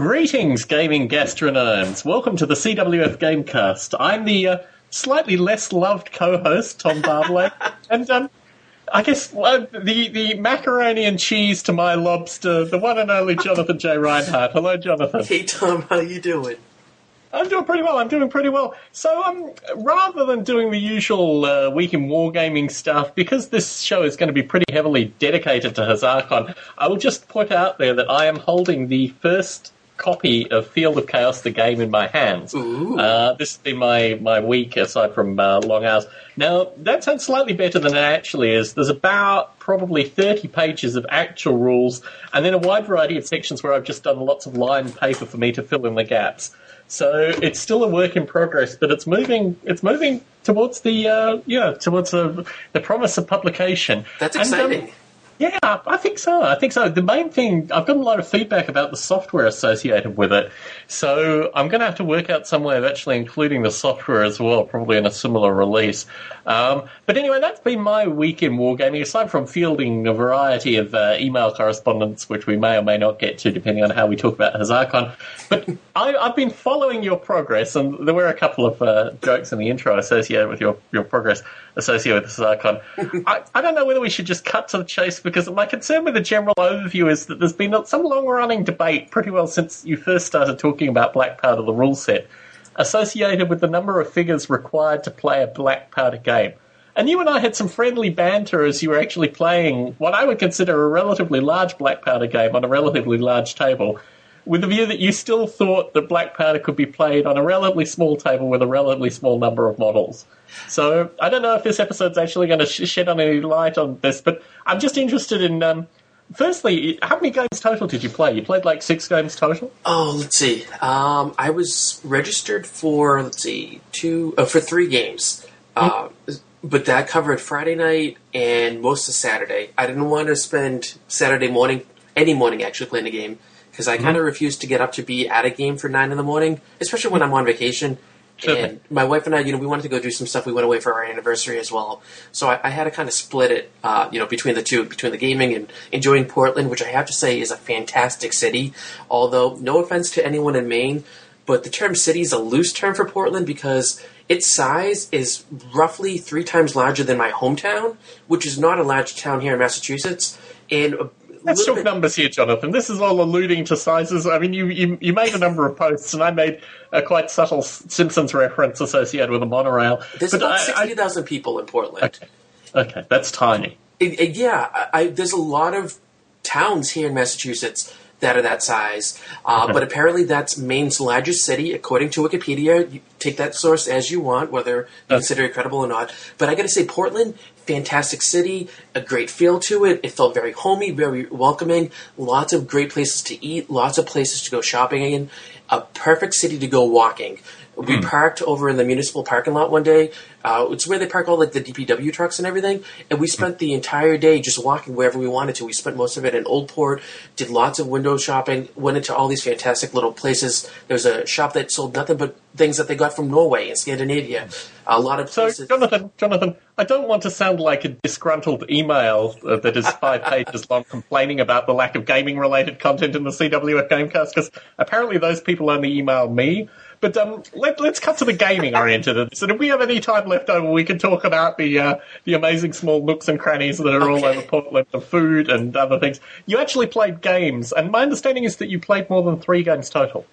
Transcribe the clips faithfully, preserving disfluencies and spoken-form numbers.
Greetings, gaming gastronomes. Welcome to the C W F Gamecast. I'm the uh, slightly less loved co-host, Tom Barbley, and um, I guess uh, the, the macaroni and cheese to my lobster, the one and only Jonathan J. Reinhardt. Hello, Jonathan. Hey, Tom. How you doing? I'm doing pretty well. I'm doing pretty well. So, um, rather than doing the usual uh, week in wargaming stuff, because this show is going to be pretty heavily dedicated to HuzzahCon, I will just put out there that I am holding the first copy of Field of Chaos, the game, in my hands. Uh, this has been my, my week, aside from uh, long hours. Now, that sounds slightly better than it actually is. There's about probably thirty pages of actual rules, and then a wide variety of sections where I've just done lots of lined paper for me to fill in the gaps. So it's still a work in progress, but it's moving. It's moving towards the uh, yeah towards uh, the promise of publication. That's exciting. And, um, yeah, I think so. I think so. The main thing, I've got a lot of feedback about the software associated with it, so I'm going to have to work out some way of actually including the software as well, probably in a similar release. Um, but anyway, that's been my week in wargaming, aside from fielding a variety of uh, email correspondence, which we may or may not get to, depending on how we talk about HuzzahCon. But I, I've been following your progress, and there were a couple of uh, jokes in the intro associated with your, your progress associated with HuzzahCon. I, I don't know whether we should just cut to the chase, because my concern with the general overview is that there's been some long-running debate pretty well since you first started talking about Black Powder, the rule set, associated with the number of figures required to play a Black Powder game. And you and I had some friendly banter as you were actually playing what I would consider a relatively large Black Powder game on a relatively large table, with the view that you still thought that Black Powder could be played on a relatively small table with a relatively small number of models. So I don't know if this episode's actually going to sh- shed on any light on this, but I'm just interested in, um, firstly, how many games total did you play? You played like six games total? Oh, let's see. Um, I was registered for, let's see, two, uh, for three games. Uh, but that covered Friday night and most of Saturday. I didn't want to spend Saturday morning, any morning actually, playing a game, because I mm-hmm. kind of refused to get up to be at a game for nine in the morning, especially when I'm on vacation. Sure. And my wife and I, you know, we wanted to go do some stuff. We went away for our anniversary as well. So I, I had to kind of split it, uh, you know, between the two, between the gaming and enjoying Portland, which I have to say is a fantastic city. Although, no offense to anyone in Maine, but the term city is a loose term for Portland because its size is roughly three times larger than my hometown, which is not a large town here in Massachusetts. And Let's talk bit... numbers here, Jonathan. This is all alluding to sizes. I mean, you you, you made a number of posts, and I made a quite subtle Simpsons reference associated with a monorail. There's but about I, sixty thousand people in Portland. Okay, okay, that's tiny. It, it, yeah, I, I, there's a lot of towns here in Massachusetts that are that size, uh, okay. But apparently that's Maine's largest city, according to Wikipedia. You take that source as you want, whether you consider it credible or not. But I got to say, Portland, fantastic city, a great feel to it. It felt very homey, very welcoming. Lots of great places to eat, lots of places to go shopping in. A perfect city to go walking. We mm. parked over in the municipal parking lot one day. Uh, it's where they park all like the D P W trucks and everything. And we spent mm. the entire day just walking wherever we wanted to. We spent most of it in Old Port, did lots of window shopping, went into all these fantastic little places. There was a shop that sold nothing but things that they got from Norway and Scandinavia. A lot of places. So, Jonathan, Jonathan, I don't want to sound like a disgruntled email uh, that is five pages long complaining about the lack of gaming-related content in the C W F Gamecast, because apparently those people only email me. But um, let, let's cut to the gaming-oriented of this. And if we have any time left over, we can talk about the uh, the amazing small nooks and crannies that are okay. all over Portland, the food and other things. You actually played games, and my understanding is that you played more than three games total.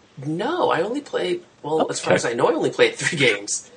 No, I only played, well, okay. as far as I know, I only played three games.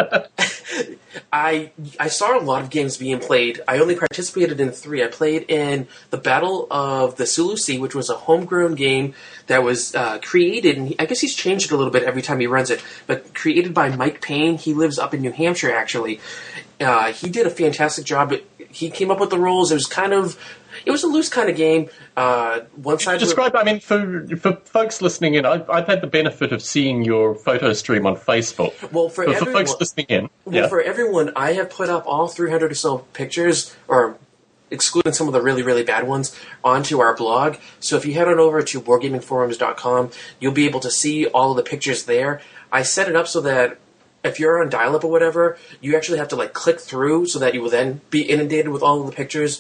I I saw a lot of games being played. I only participated in three. I played in the Battle of the Sulu Sea, which was a homegrown game that was uh, created, and he, I guess he's changed it a little bit every time he runs it, but created by Mike Payne. He lives up in New Hampshire, actually. Uh, he did a fantastic job. He came up with the rules. It was kind of... It was a loose kind of game. Uh, one side Describe, were, I mean, for for folks listening in, I've, I've had the benefit of seeing your photo stream on Facebook. Well, for, but everyone, for folks listening in, well, yeah. for everyone, I have put up all three hundred or so pictures, or excluding some of the really, really bad ones, onto our blog. So if you head on over to wargaming forums dot com, you'll be able to see all of the pictures there. I set it up so that if you're on dial-up or whatever, you actually have to like click through so that you will then be inundated with all of the pictures.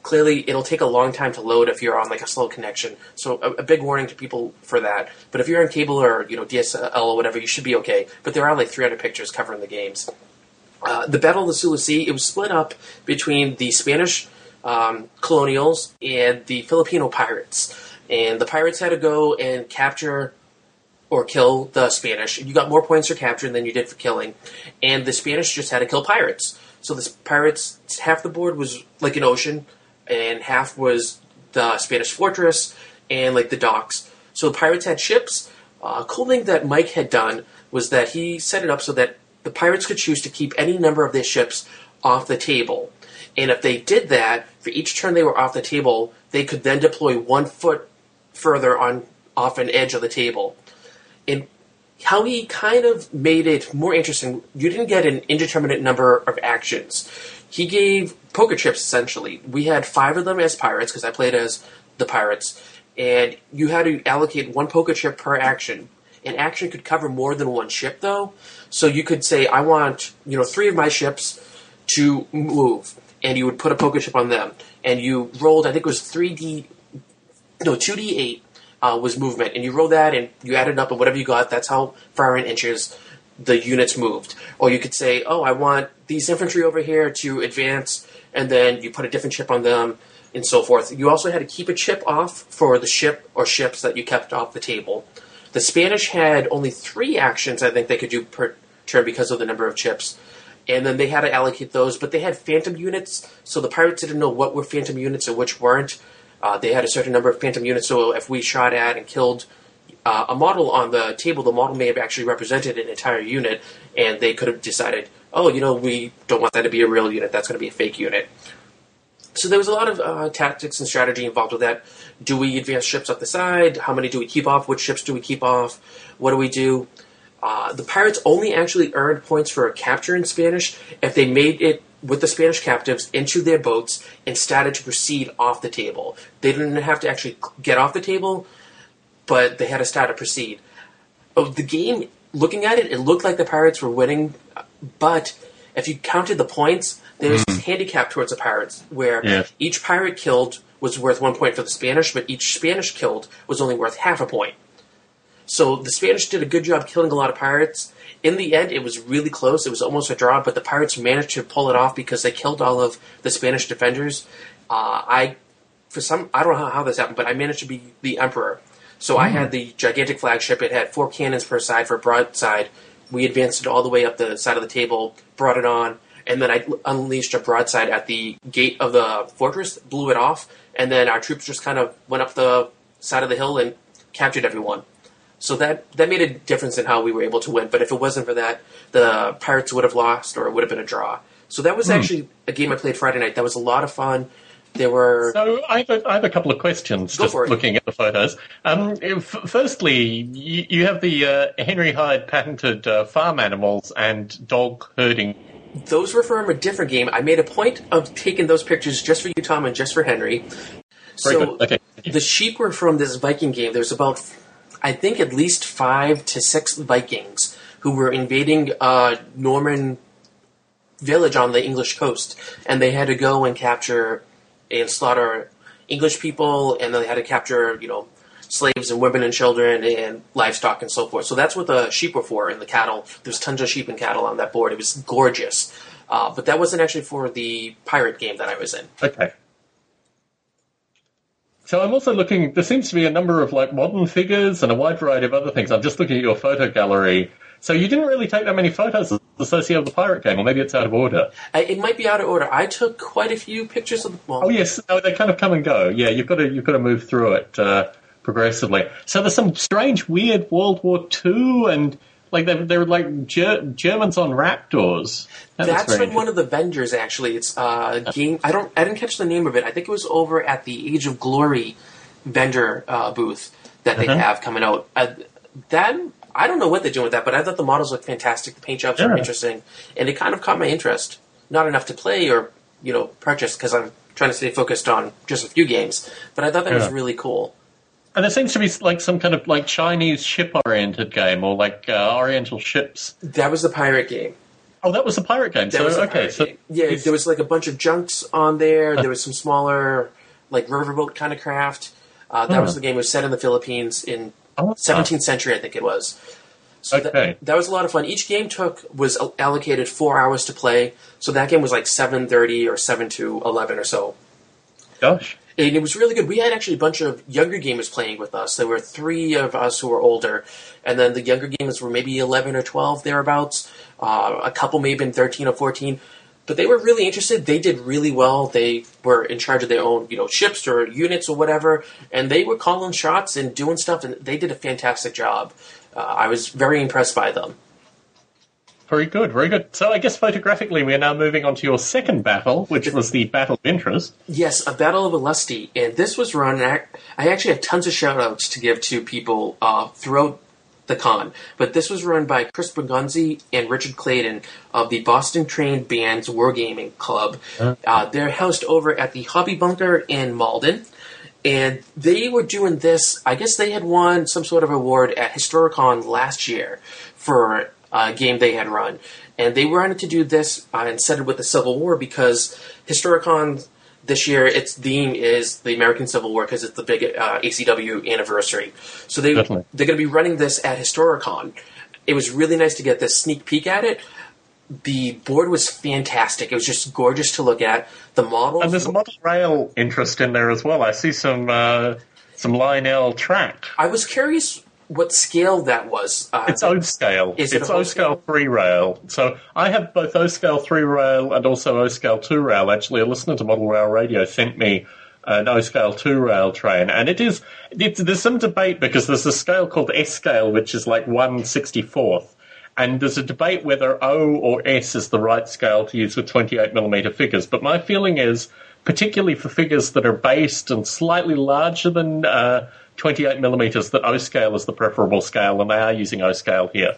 clearly it'll take a long time to load if you're on like a slow connection. So a, a big warning to people for that. But if you're on cable or you know D S L or whatever, you should be okay. But there are like three hundred pictures covering the games. Uh, the Battle of the Sulu Sea, it was split up between the Spanish um, colonials and the Filipino pirates. And the pirates had to go and capture or kill the Spanish. You got more points for capturing than you did for killing. And the Spanish just had to kill pirates. So the pirates, half the board was like an ocean, and half was the Spanish fortress and like the docks. So the pirates had ships. A uh, cool thing that Mike had done was that he set it up so that the pirates could choose to keep any number of their ships off the table. And if they did that, for each turn they were off the table, they could then deploy one foot further on off an edge of the table. And how he kind of made it more interesting, you didn't get an indeterminate number of actions. He gave poker chips, essentially. We had five of them as pirates, because I played as the pirates, and you had to allocate one poker chip per action. An action could cover more than one ship, though. So you could say, I want, you know, three of my ships to move, and you would put a poker chip on them. And you rolled, I think it was three D, no, two D eight uh, was movement. And you rolled that, and you added up, and whatever you got, that's how far in inches the units moved. Or you could say, oh, I want these infantry over here to advance, and then you put a different chip on them, and so forth. You also had to keep a chip off for the ship or ships that you kept off the table. The Spanish had only three actions I think they could do per turn because of the number of chips. And then they had to allocate those, but they had phantom units, so the pirates didn't know what were phantom units and which weren't. Uh, they had a certain number of phantom units, so if we shot at and killed uh, a model on the table, the model may have actually represented an entire unit, and they could have decided, oh, you know, we don't want that to be a real unit, that's going to be a fake unit. So there was a lot of uh, tactics and strategy involved with that. Do we advance ships up the side? How many do we keep off? Which ships do we keep off? What do we do? Uh, the pirates only actually earned points for a capture in Spanish if they made it with the Spanish captives into their boats and started to proceed off the table. They didn't have to actually get off the table, but they had to start to proceed. Oh, the game, looking at it, it looked like the pirates were winning, but if you counted the points, there's mm. handicap towards the pirates, where yeah. each pirate killed was worth one point for the Spanish, but each Spanish killed was only worth half a point. So the Spanish did a good job killing a lot of pirates. In the end, it was really close. It was almost a draw, but the pirates managed to pull it off because they killed all of the Spanish defenders. Uh, I, for some, I don't know how, how this happened, but I managed to be the emperor. So mm. I had the gigantic flagship. It had four cannons per side for broadside. We advanced it all the way up the side of the table, brought it on, and then I unleashed a broadside at the gate of the fortress, blew it off, and then our troops just kind of went up the side of the hill and captured everyone. So that, that made a difference in how we were able to win. But if it wasn't for that, the Pirates would have lost, or it would have been a draw. So that was mm. actually a game I played Friday night. That was a lot of fun. There were... So I have a, I have a couple of questions, Go just for it. looking at the photos. Um, f- firstly, you, you have the uh, Henry Hyde patented uh, farm animals and dog herding. Those were from a different game. I made a point of taking those pictures just for you, Tom, and just for Henry. Very so good. Okay. The sheep were from this Viking game. There's about, I think, at least five to six Vikings who were invading a Norman village on the English coast, and they had to go and capture and slaughter English people, and then they had to capture, you know, slaves and women and children and livestock and so forth. So that's what the sheep were for, and the cattle. There's tons of sheep and cattle on that board. It was gorgeous. Uh, but that wasn't actually for the pirate game that I was in. Okay. So I'm also looking, there seems to be a number of like modern figures and a wide variety of other things. I'm just looking at your photo gallery. So you didn't really take that many photos associated with the pirate game, or maybe it's out of order. Uh, it might be out of order. I took quite a few pictures of the... Well, oh yes, no, they kind of come and go. Yeah, you've got to, you've got to move through it uh, progressively. So there's some strange, weird World War Two, and like they they were like Ger- Germans on Raptors. That That's from one of the vendors, actually. It's uh, a game. I don't. I didn't catch the name of it. I think it was over at the Age of Glory vendor uh, booth that they uh-huh. have coming out. Uh, that I don't know what they're doing with that, but I thought the models looked fantastic. The paint jobs yeah. were interesting, and it kind of caught my interest. Not enough to play or you know purchase because I'm trying to stay focused on just a few games. But I thought that yeah. was really cool. And there seems to be like some kind of like Chinese ship-oriented game, or like uh, Oriental ships. That was the pirate game. Oh, that was a pirate game. That so was a okay, pirate so game. Yeah, it's- there was like a bunch of junks on there. There was some smaller, like riverboat kind of craft. Uh, that Huh. was the game. It was set in the Philippines in Oh, seventeenth century, I think it was. So Okay. that, that was a lot of fun. Each game took was allocated four hours to play. So that game was like seven thirty or seven to eleven or so. gosh. And it was really good. We had actually a bunch of younger gamers playing with us. There were three of us who were older, and then the younger gamers were maybe eleven or twelve, thereabouts. Uh, a couple may have been thirteen or fourteen. But they were really interested. They did really well. They were in charge of their own, you know, ships or units or whatever, and they were calling shots and doing stuff, and they did a fantastic job. Uh, I was very impressed by them. Very good, very good. So I guess photographically we are now moving on to your second battle, which was the Battle of Interest. Yes, a Battle of Alesti, and this was run. I actually have tons of shout-outs to give to people uh, throughout the con, but this was run by Chris Bergonzi and Richard Clayton of the Boston Trained Bands Wargaming Club. Huh? Uh, they're housed over at the Hobby Bunker in Malden, and they were doing this. I guess they had won some sort of award at Historicon last year for a game they had run, and they wanted to do this uh, and set it with the Civil War because Historicon this year, its theme is the American Civil War because it's the big uh, A C W anniversary. So they, Definitely. they're going to be running this at Historicon. It was really nice to get this sneak peek at it. The board was fantastic. It was just gorgeous to look at. The models... And there's a model rail interest in there as well. I see some uh, some Lionel track. I was curious what scale that was. Uh, It's O scale. Is it it's a O O scale scale? three rail. So I have both O scale three rail and also O scale two rail. Actually, a listener to Model Rail Radio sent me an O scale two rail train, and it is it's, there's some debate because there's a scale called S scale, which is like one sixty-fourth, and there's a debate whether O or S is the right scale to use with twenty-eight millimeter figures. But my feeling is, particularly for figures that are based and slightly larger than uh, twenty-eight millimeters, that O scale is the preferable scale, and they are using O scale here.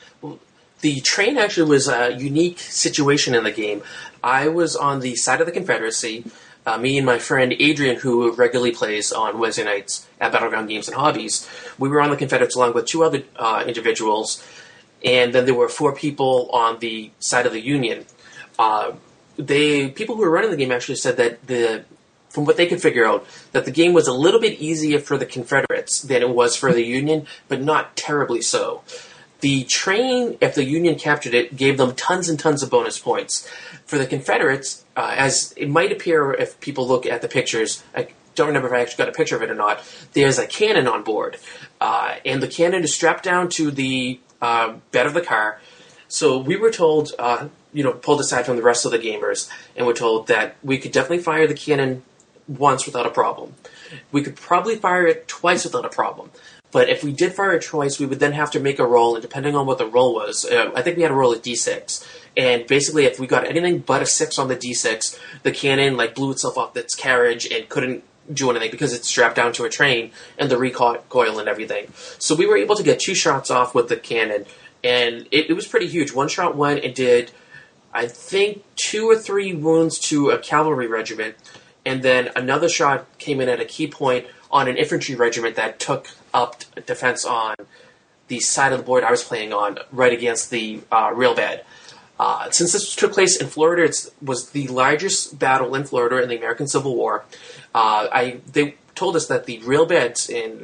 The train actually was a unique situation in the game. I was on the side of the Confederacy. Uh, me and my friend Adrian, who regularly plays on Wednesday nights at Battleground Games and Hobbies, we were on the Confederates along with two other uh, individuals, and then there were four people on the side of the Union. Uh, they people who were running the game actually said that the from what they could figure out, that the game was a little bit easier for the Confederates than it was for the Union, but not terribly so. The train, if the Union captured it, gave them tons and tons of bonus points. For the Confederates, uh, as it might appear if people look at the pictures, I don't remember if I actually got a picture of it or not, there's a cannon on board. Uh, and the cannon is strapped down to the uh, bed of the car. So we were told, uh, you know, pulled aside from the rest of the gamers, and were told that we could definitely fire the cannon once without a problem. We could probably fire it twice without a problem. But if we did fire it twice, we would then have to make a roll, and depending on what the roll was, uh, I think we had to roll a d six. And basically, if we got anything but a six on the d six, the cannon like blew itself off its carriage and couldn't do anything because it's strapped down to a train and the recoil and everything. So we were able to get two shots off with the cannon, and it, it was pretty huge. One shot went and did, I think, two or three wounds to a cavalry regiment, and then another shot came in at a key point on an infantry regiment that took up defense on the side of the board I was playing on, right against the uh, rail bed. Uh, since this took place in Florida, it was the largest battle in Florida in the American Civil War. Uh, I they told us that the rail beds in,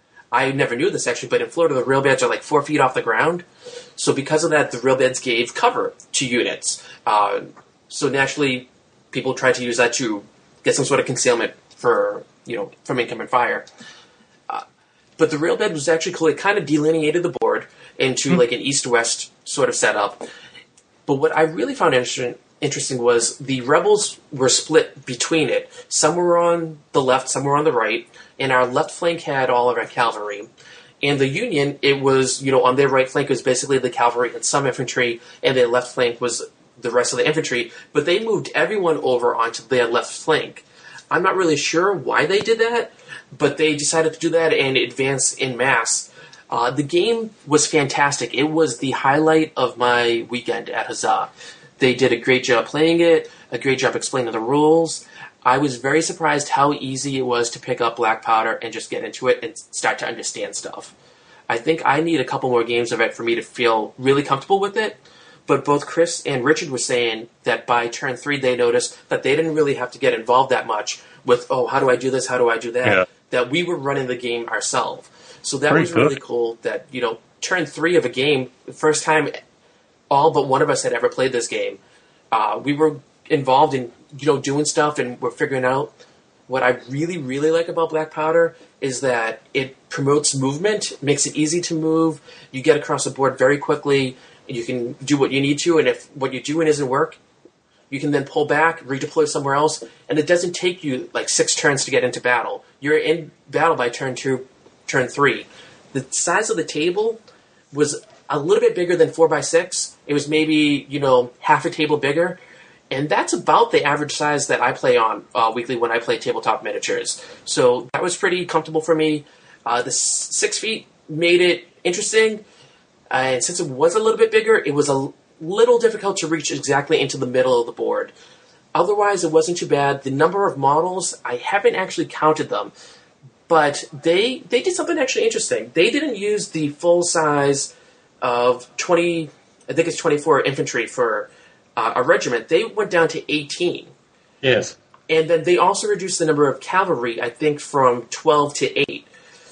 I never knew this actually, but in Florida the rail beds are like four feet off the ground. So because of that, the rail beds gave cover to units. Uh, so naturally, people tried to use that to get some sort of concealment for, you know, from incoming fire. Uh, but the rail bed was actually kind of delineated the board into like an east-west sort of setup. But what I really found interesting, interesting was the rebels were split between it. Some were on the left, some were on the right, and our left flank had all of our cavalry. And the Union, it was, you know, on their right flank was basically the cavalry and some infantry, and their left flank was the rest of the infantry, but they moved everyone over onto their left flank. I'm not really sure why they did that, but they decided to do that and advance in mass. Uh, the game was fantastic. It was the highlight of my weekend at Huzzah. They did a great job playing it, a great job explaining the rules. I was very surprised how easy it was to pick up Black Powder and just get into it and start to understand stuff. I think I need a couple more games of it for me to feel really comfortable with it, but both Chris and Richard were saying that by turn three they noticed that they didn't really have to get involved that much with, oh, how do I do this, how do I do that, yeah. that we were running the game ourselves. So that Pretty was really good. cool that, you know, turn three of a game, the first time all but one of us had ever played this game, uh, we were involved in, you know, doing stuff, and we're figuring out. What I really, really like about Black Powder is that it promotes movement, makes it easy to move. You get across the board very quickly. You can do what you need to, and if what you're doing isn't work, you can then pull back, redeploy somewhere else, and it doesn't take you like six turns to get into battle. You're in battle by turn two, turn three. The size of the table was a little bit bigger than four by six. It was maybe, you know, half a table bigger. And that's about the average size that I play on uh, weekly when I play tabletop miniatures. So that was pretty comfortable for me. Uh, the s- six feet made it interesting. Uh, and since it was a little bit bigger, it was a l- little difficult to reach exactly into the middle of the board. Otherwise, it wasn't too bad. The number of models, I haven't actually counted them. But they they did something actually interesting. They didn't use the full size of twenty, I think it's twenty-four infantry for uh, a regiment. They went down to eighteen. Yes. And then they also reduced the number of cavalry, I think, from twelve to eight.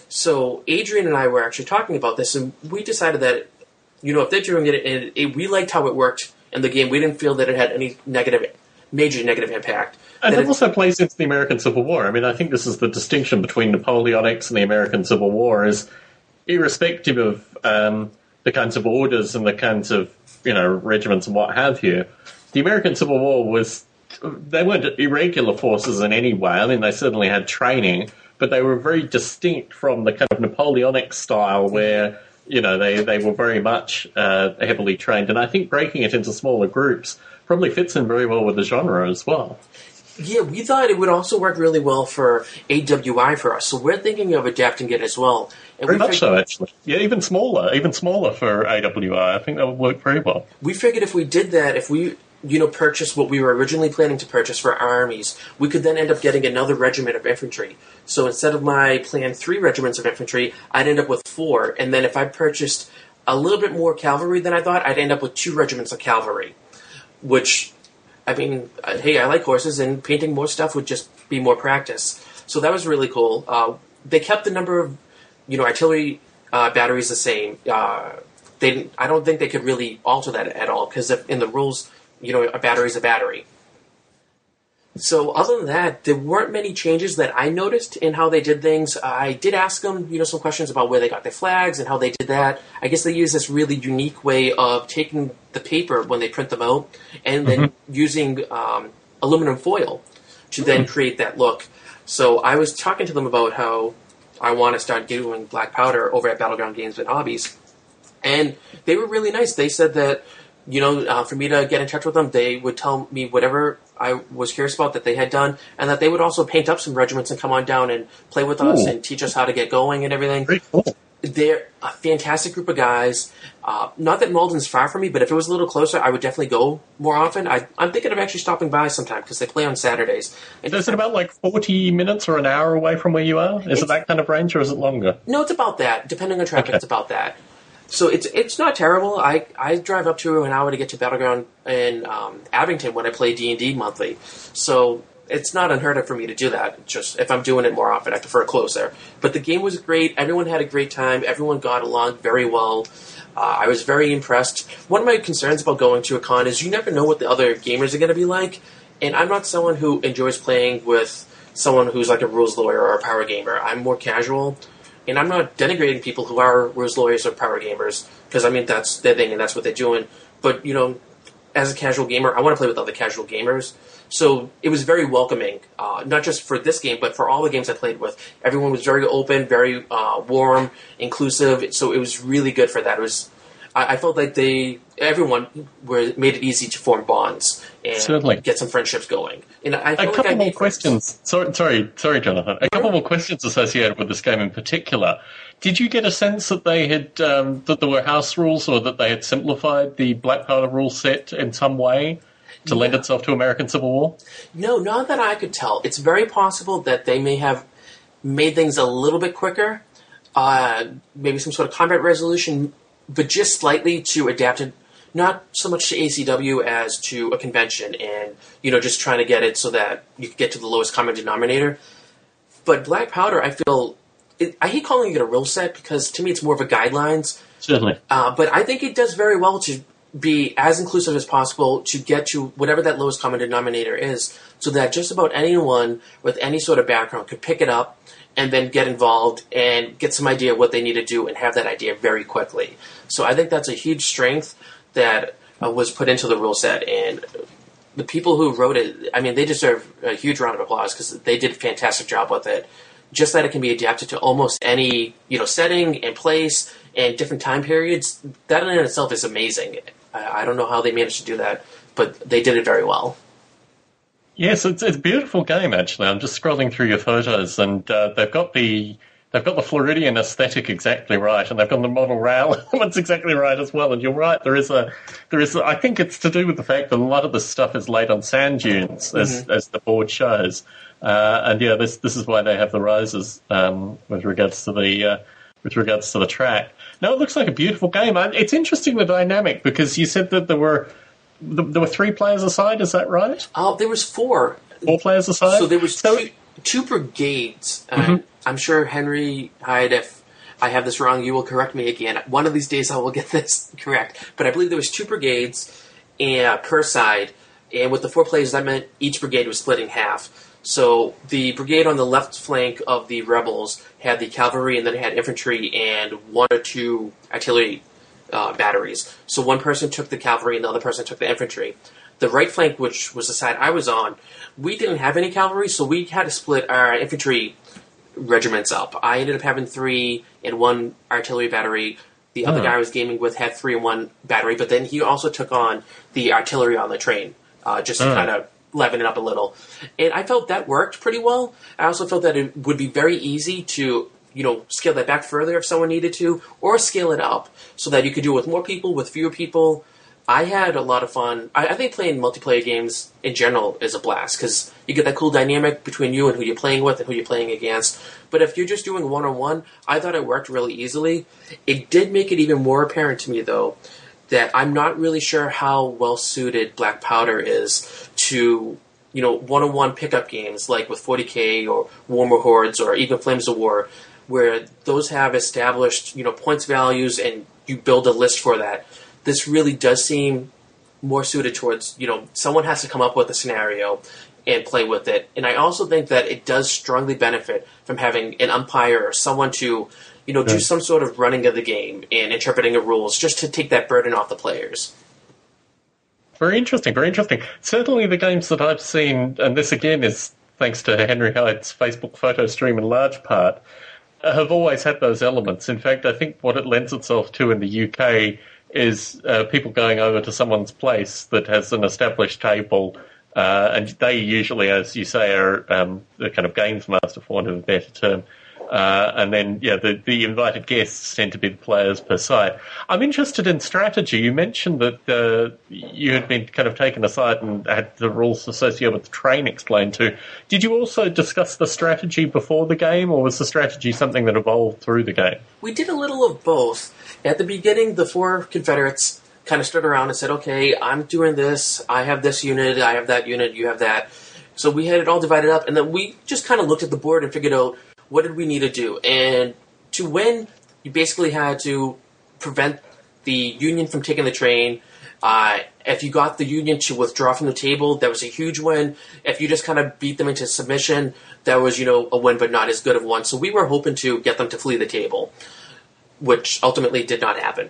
So Adrian and I were actually talking about this, and we decided that, you know, if they're doing it, and it, we liked how it worked in the game. We didn't feel that it had any negative, major negative impact. And That it also plays into the American Civil War. I mean, I think this is the distinction between Napoleonics and the American Civil War is, irrespective of um, the kinds of orders and the kinds of, you know, regiments and what have you, the American Civil War was, they weren't irregular forces in any way. I mean, they certainly had training, but they were very distinct from the kind of Napoleonic style where, you know, they, they were very much uh, heavily trained. And I think breaking it into smaller groups probably fits in very well with the genre as well. Yeah, we thought it would also work really well for A W I for us, so we're thinking of adapting it as well. And Very we much fig- so, actually. Yeah, even smaller, even smaller for A W I. I think that would work very well. We figured if we did that, if we, you know, purchased what we were originally planning to purchase for our armies, we could then end up getting another regiment of infantry. So instead of my planned three regiments of infantry, I'd end up with four. And then if I purchased a little bit more cavalry than I thought, I'd end up with two regiments of cavalry, which... I mean, uh, hey, I like horses, and painting more stuff would just be more practice. So that was really cool. Uh, they kept the number of, you know, artillery uh, batteries the same. Uh, they didn't, I don't think they could really alter that at all, because in the rules, you know, a battery is a battery. So other than that, there weren't many changes that I noticed in how they did things. I did ask them, you know, some questions about where they got their flags and how they did that. I guess they use this really unique way of taking the paper when they print them out and then mm-hmm. using um, aluminum foil to mm-hmm. then create that look. So I was talking to them about how I want to start doing Black Powder over at Battleground Games and Hobbies. And they were really nice. They said that, you know, uh, for me to get in touch with them, they would tell me whatever I was curious about that they had done, and that they would also paint up some regiments and come on down and play with us Ooh. and teach us how to get going and everything. Very cool. They're a fantastic group of guys. Uh, not that Malden's far from me, but if it was a little closer, I would definitely go more often. I, I'm thinking of actually stopping by sometime because they play on Saturdays. And so is it about like forty minutes or an hour away from where you are? Is it that kind of range, or is it longer? No, it's about that. Depending on traffic, okay. it's about that. So it's it's not terrible. I, I drive up to an hour to get to Battleground in um, Abington when I play D and D monthly. So it's not unheard of for me to do that. It's just if I'm doing it more often, I prefer closer. But the game was great. Everyone had a great time. Everyone got along very well. Uh, I was very impressed. One of my concerns about going to a con is you never know what the other gamers are going to be like. And I'm not someone who enjoys playing with someone who's like a rules lawyer or a power gamer. I'm more casual. And I'm not denigrating people who are rules lawyers or power gamers, because, I mean, that's their thing and that's what they're doing. But, you know, as a casual gamer, I want to play with other casual gamers. So it was very welcoming, uh, not just for this game, but for all the games I played with. Everyone was very open, very uh, warm, inclusive. So it was really good for that. It was, I, I felt like they, everyone were, made it easy to form bonds and Certainly. get some friendships going. And I a felt couple like I more made questions. friends. Sorry, sorry, sorry, Jonathan. A couple more questions associated with this game in particular. Did you get a sense that they had um, that there were house rules, or that they had simplified the Black Powder rule set in some way to yeah. lend itself to American Civil War? No, not that I could tell. It's very possible that they may have made things a little bit quicker, uh, maybe some sort of combat resolution, but just slightly to adapt it not so much to A C W as to a convention and, you know, just trying to get it so that you can get to the lowest common denominator. But Black Powder, I feel, it, I hate calling it a rule set because to me it's more of a guidelines. Certainly. Uh, but I think it does very well to be as inclusive as possible to get to whatever that lowest common denominator is so that just about anyone with any sort of background could pick it up and then get involved and get some idea of what they need to do and have that idea very quickly. So I think that's a huge strength that uh, was put into the rule set. And the people who wrote it, I mean, they deserve a huge round of applause because they did a fantastic job with it. Just that it can be adapted to almost any, you know, setting and place and different time periods, that in itself is amazing. I, I don't know how they managed to do that, but they did it very well. Yes, it's, it's a beautiful game, actually. I'm just scrolling through your photos, and uh, they've got the they've got the Floridian aesthetic exactly right, and they've got the model rail elements exactly right as well. And you're right, there is a there is. A, I think it's to do with the fact that a lot of this stuff is laid on sand dunes, as mm-hmm. as the board shows. Uh, and yeah, this this is why they have the roses um, with regards to the uh, with regards to the track. No, it looks like a beautiful game. It's interesting the dynamic because you said that there were there were three players aside. Is that right? Oh, uh, there was four. Four players aside. So there was so, two, two brigades. Uh, mm-hmm. I'm sure Henry Hyde, if I have this wrong, you will correct me again. One of these days I will get this correct. But I believe there was two brigades uh, per side, and with the four players, that meant each brigade was split in half. So the brigade on the left flank of the rebels had the cavalry, and then it had infantry and one or two artillery uh, batteries. So one person took the cavalry, and the other person took the infantry. The right flank, which was the side I was on, we didn't have any cavalry, so we had to split our infantry regiments up. I ended up having three and one artillery battery. The other oh. guy I was gaming with had three and one battery, but then he also took on the artillery on the train, uh, just to oh. kind of leaven it up a little. And I felt that worked pretty well. I also felt that it would be very easy to, you know, scale that back further if someone needed to, or scale it up so that you could do it with more people, with fewer people. I had a lot of fun. I, I think playing multiplayer games in general is a blast because you get that cool dynamic between you and who you're playing with and who you're playing against. But if you're just doing one-on-one, I thought it worked really easily. It did make it even more apparent to me, though, that I'm not really sure how well-suited Black Powder is to, you know, one-on-one pickup games like with forty K or Warmer Hordes or even Flames of War, where those have established, you know, points values and you build a list for that. This really does seem more suited towards, you know, someone has to come up with a scenario and play with it. And I also think that it does strongly benefit from having an umpire or someone to, you know, do some sort of running of the game and interpreting of rules just to take that burden off the players. Very interesting, very interesting. Certainly the games that I've seen, and this again is thanks to Henry Hyde's Facebook photo stream in large part, have always had those elements. In fact, I think what it lends itself to in the U K is uh, people going over to someone's place that has an established table, uh, and they usually, as you say, are um, the kind of games master, for want of a better term. Uh, and then, yeah, the, the invited guests tend to be the players per side. I'm interested in strategy. You mentioned that uh, you had been kind of taken aside and had the rules associated with the train explained to. Did you also discuss the strategy before the game, or was the strategy something that evolved through the game? We did a little of both. At the beginning, the four Confederates kind of stood around and said, okay, I'm doing this, I have this unit, I have that unit, you have that. So we had it all divided up, and then we just kind of looked at the board and figured out, what did we need to do? And to win, you basically had to prevent the Union from taking the train. Uh, if you got the Union to withdraw from the table, that was a huge win. If you just kind of beat them into submission, that was, you know, a win, but not as good of one. So we were hoping to get them to flee the table, which ultimately did not happen.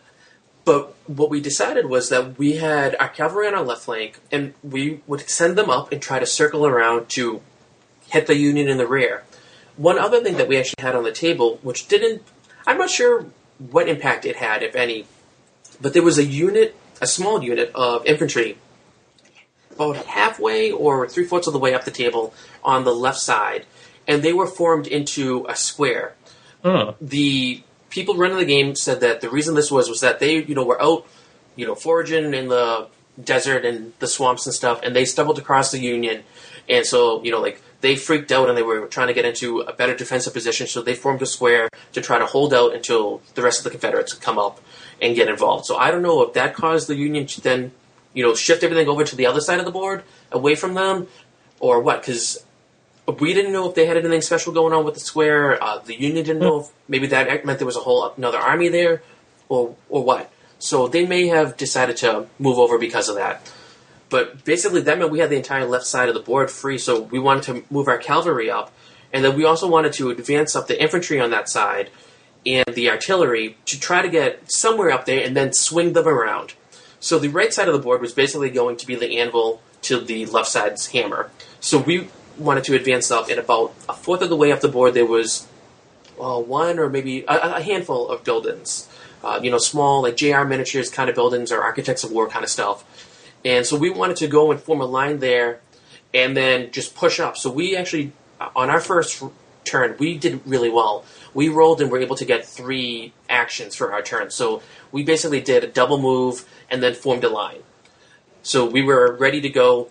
But what we decided was that we had our cavalry on our left flank, and we would send them up and try to circle around to hit the Union in the rear. One other thing that we actually had on the table, which didn't, I'm not sure what impact it had, if any, but there was a unit, a small unit of infantry, about halfway or three-fourths of the way up the table on the left side, and they were formed into a square. Oh. The people running the game said that the reason this was was that they, you know, were out, you know, foraging in the desert and the swamps and stuff, and they stumbled across the Union, and so, you know, like, they freaked out and they were trying to get into a better defensive position, so they formed a square to try to hold out until the rest of the Confederates could come up and get involved. So I don't know if that caused the Union to then, you know, shift everything over to the other side of the board, away from them, or what, because we didn't know if they had anything special going on with the square. Uh, the Union didn't know if maybe that meant there was a whole another army there, or or what. So they may have decided to move over because of that. But basically that meant we had the entire left side of the board free, so we wanted to move our cavalry up. And then we also wanted to advance up the infantry on that side and the artillery to try to get somewhere up there and then swing them around. So the right side of the board was basically going to be the anvil to the left side's hammer. So we wanted to advance up, and about a fourth of the way up the board there was uh, one or maybe a, a handful of buildings. Uh, you know, small, like J R miniatures kind of buildings or Architects of War kind of stuff. And so we wanted to go and form a line there and then just push up. So we actually, on our first turn, we did really well. We rolled and were able to get three actions for our turn. So we basically did a double move and then formed a line. So we were ready to go,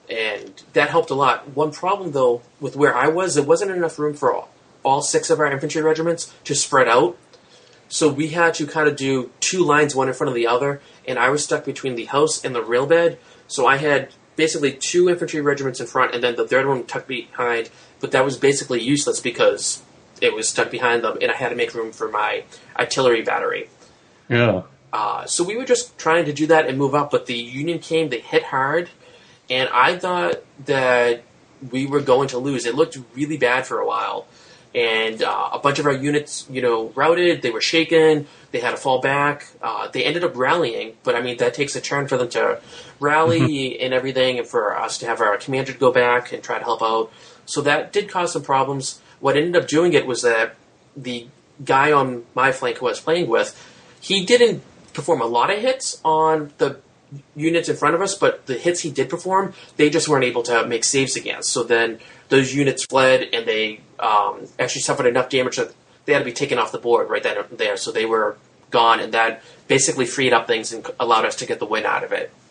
and that helped a lot. One problem, though, with where I was, there wasn't enough room for all, all six of our infantry regiments to spread out. So we had to kind of do two lines, one in front of the other, and I was stuck between the house and the rail bed. So I had basically two infantry regiments in front, and then the third one tucked behind, but that was basically useless because it was stuck behind them, and I had to make room for my artillery battery. Yeah. Uh, so we were just trying to do that and move up, but the Union came, they hit hard, and I thought that we were going to lose. It looked really bad for a while. And uh, a bunch of our units, you know, routed. They were shaken. They had to fall back. Uh, they ended up rallying, but I mean that takes a turn for them to rally mm-hmm. and everything, and for us to have our commander go back and try to help out. So that did cause some problems. What ended up doing it was that the guy on my flank who I was playing with, he didn't perform a lot of hits on the units in front of us, but the hits he did perform, they just weren't able to make saves against. So then those units fled, and they um, actually suffered enough damage that they had to be taken off the board right then and there. So they were gone, and that basically freed up things and allowed us to get the win out of it.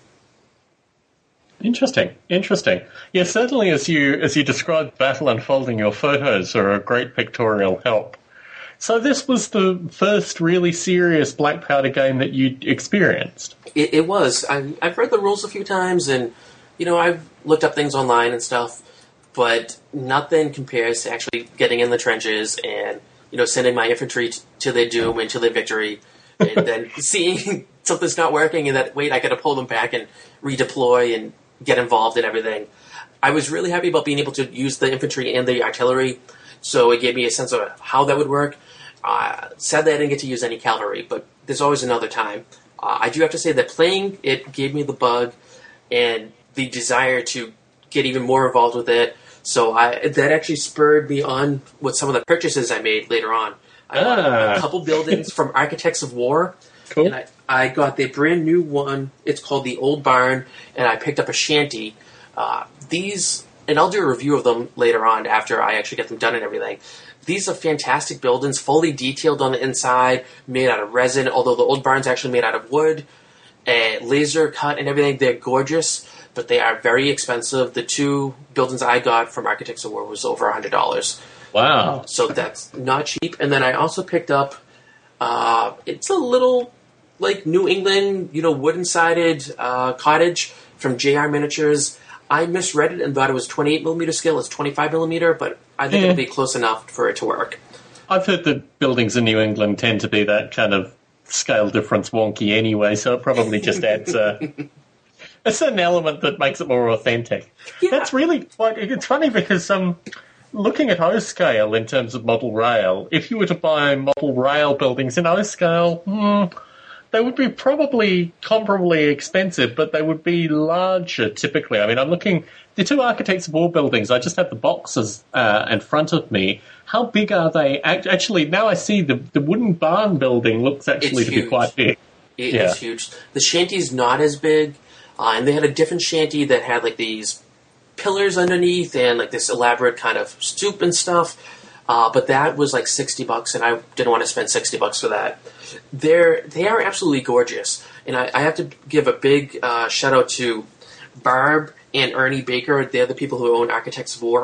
Interesting, interesting. Yeah, certainly as you as you described battle unfolding, your photos are a great pictorial help. So this was the first really serious black powder game that you experienced? It, it was. I, I've read the rules a few times, and you know, I've looked up things online and stuff, but nothing compares to actually getting in the trenches and, you know, sending my infantry t- to their doom and to their victory, and then seeing something's not working and that, wait, I got to pull them back and redeploy and get involved in everything. I was really happy about being able to use the infantry and the artillery, so it gave me a sense of how that would work. Uh, sadly, I didn't get to use any cavalry, but there's always another time. Uh, I do have to say that playing it gave me the bug and the desire to get even more involved with it. So I, that actually spurred me on with some of the purchases I made later on. I bought ah. a couple buildings from Architects of War. Cool. And I, I got the brand new one. It's called the Old Barn, and I picked up a shanty. Uh, these, and I'll do a review of them later on after I actually get them done and everything. These are fantastic buildings, fully detailed on the inside, made out of resin, although the Old Barn's actually made out of wood, and laser cut and everything. They're gorgeous, but they are very expensive. The two buildings I got from Architects of War was over one hundred dollars. Wow. So that's not cheap. And then I also picked up, uh, it's a little, like, New England, you know, wooden-sided uh, cottage from J R Miniatures. I misread it and thought it was twenty-eight millimeter scale. It's twenty-five millimeter, but I think yeah. it'll be close enough for it to work. I've heard that buildings in New England tend to be that kind of scale difference wonky anyway, so it probably just adds a, a certain element that makes it more authentic. Yeah. That's really quite... It's funny because um, looking at O-scale in terms of model rail, if you were to buy model rail buildings in O-scale, hmm, they would be probably comparably expensive, but they would be larger typically. I mean, I'm looking... The two Architects of War buildings, I just have the boxes uh, in front of me. How big are they? Actually, now I see the, the wooden barn building looks actually it's to huge. be quite big. It yeah. is huge. The shanty's not as big, uh, and they had a different shanty that had like these pillars underneath and like this elaborate kind of stoop and stuff. Uh, but that was like sixty bucks, and I didn't want to spend sixty bucks for that. They're they are absolutely gorgeous, and I, I have to give a big uh, shout out to Barb and Ernie Baker. They're the people who own Architects of War.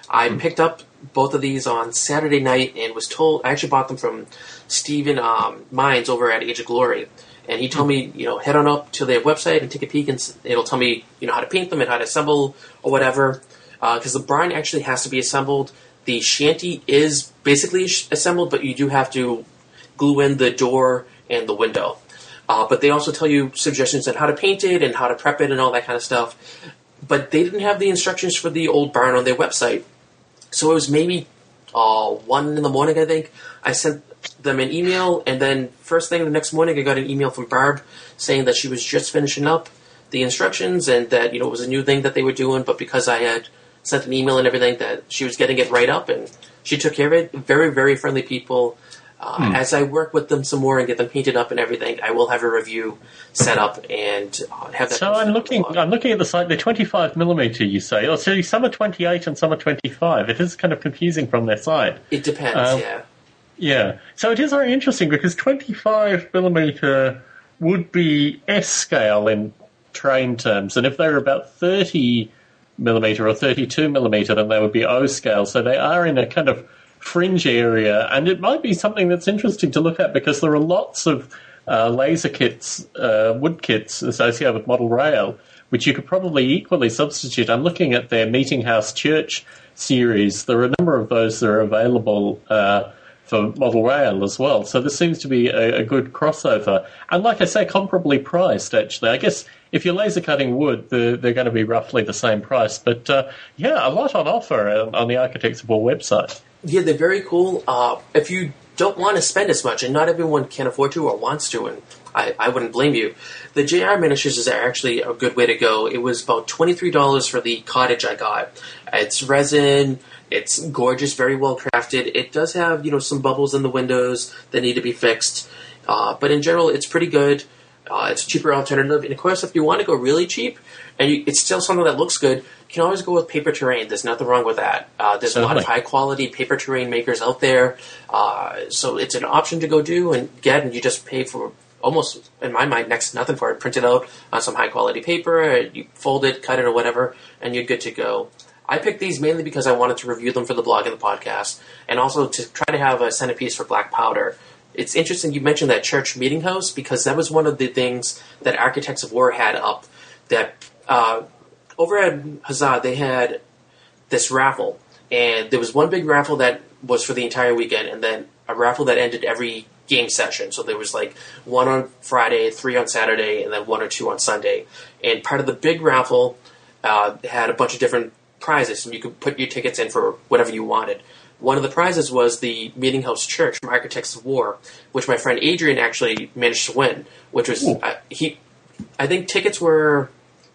I mm. picked up both of these on Saturday night and was told, I actually bought them from Stephen um, Mines over at Age of Glory. And he told me, you know, head on up to their website and take a peek, and it'll tell me, you know, how to paint them and how to assemble or whatever. Because uh, the barn actually has to be assembled. The shanty is basically assembled, but you do have to glue in the door and the window. Uh, but they also tell you suggestions on how to paint it and how to prep it and all that kind of stuff. But they didn't have the instructions for the old barn on their website. So it was maybe uh, one in the morning, I think. I sent them an email, and then first thing the next morning I got an email from Barb saying that she was just finishing up the instructions and that, you know, it was a new thing that they were doing, but because I had sent an email and everything, that she was getting it right up, and she took care of it. Very, very friendly people. Uh, hmm. As I work with them some more and get them painted up and everything, I will have a review set up and uh, have that. So I'm looking. I'm looking at the site. They're twenty-five millimeter. You say? Oh, so some are twenty-eight and some are twenty-five. It is kind of confusing from their site. It depends. Um, yeah. Yeah. So it is very interesting because twenty-five millimeter would be S scale in train terms, and if they were about thirty millimeter or thirty-two millimeter, then they would be O scale. So they are in a kind of fringe area, and it might be something that's interesting to look at because there are lots of uh, laser kits, uh, wood kits associated with model rail, which you could probably equally substitute. I'm looking at their Meeting House Church series. There are a number of those that are available uh, for model rail as well. So this seems to be a, a good crossover. And like I say, comparably priced, actually. I guess if you're laser cutting wood, they're, they're going to be roughly the same price. But uh, yeah, a lot on offer on, on the Architects of War website. Yeah, they're very cool. Uh, if you don't want to spend as much, and not everyone can afford to or wants to, and I, I wouldn't blame you, the J R miniatures are actually a good way to go. It was about twenty-three dollars for the cottage I got. It's resin, it's gorgeous, very well crafted. It does have, you know, some bubbles in the windows that need to be fixed, uh, but in general, it's pretty good. Uh, it's a cheaper alternative, and of course, if you want to go really cheap, and you, it's still something that looks good, you can always go with paper terrain. There's nothing wrong with that. Uh, there's Certainly. a lot of high-quality paper terrain makers out there, uh, so it's an option to go do and get, and you just pay for almost, in my mind, next to nothing for it. Print it out on some high-quality paper, you fold it, cut it, or whatever, and you're good to go. I picked these mainly because I wanted to review them for the blog and the podcast, and also to try to have a centerpiece for black powder. It's interesting you mentioned that church meeting house, because that was one of the things that Architects of War had up. That uh, over at Huzzah, they had this raffle, and there was one big raffle that was for the entire weekend, and then a raffle that ended every game session. So there was like one on Friday, three on Saturday, and then one or two on Sunday. And part of the big raffle uh, had a bunch of different prizes, and you could put your tickets in for whatever you wanted. One of the prizes was the Meeting House Church from Architects of War, which my friend Adrian actually managed to win. Which was uh, he, I think tickets were,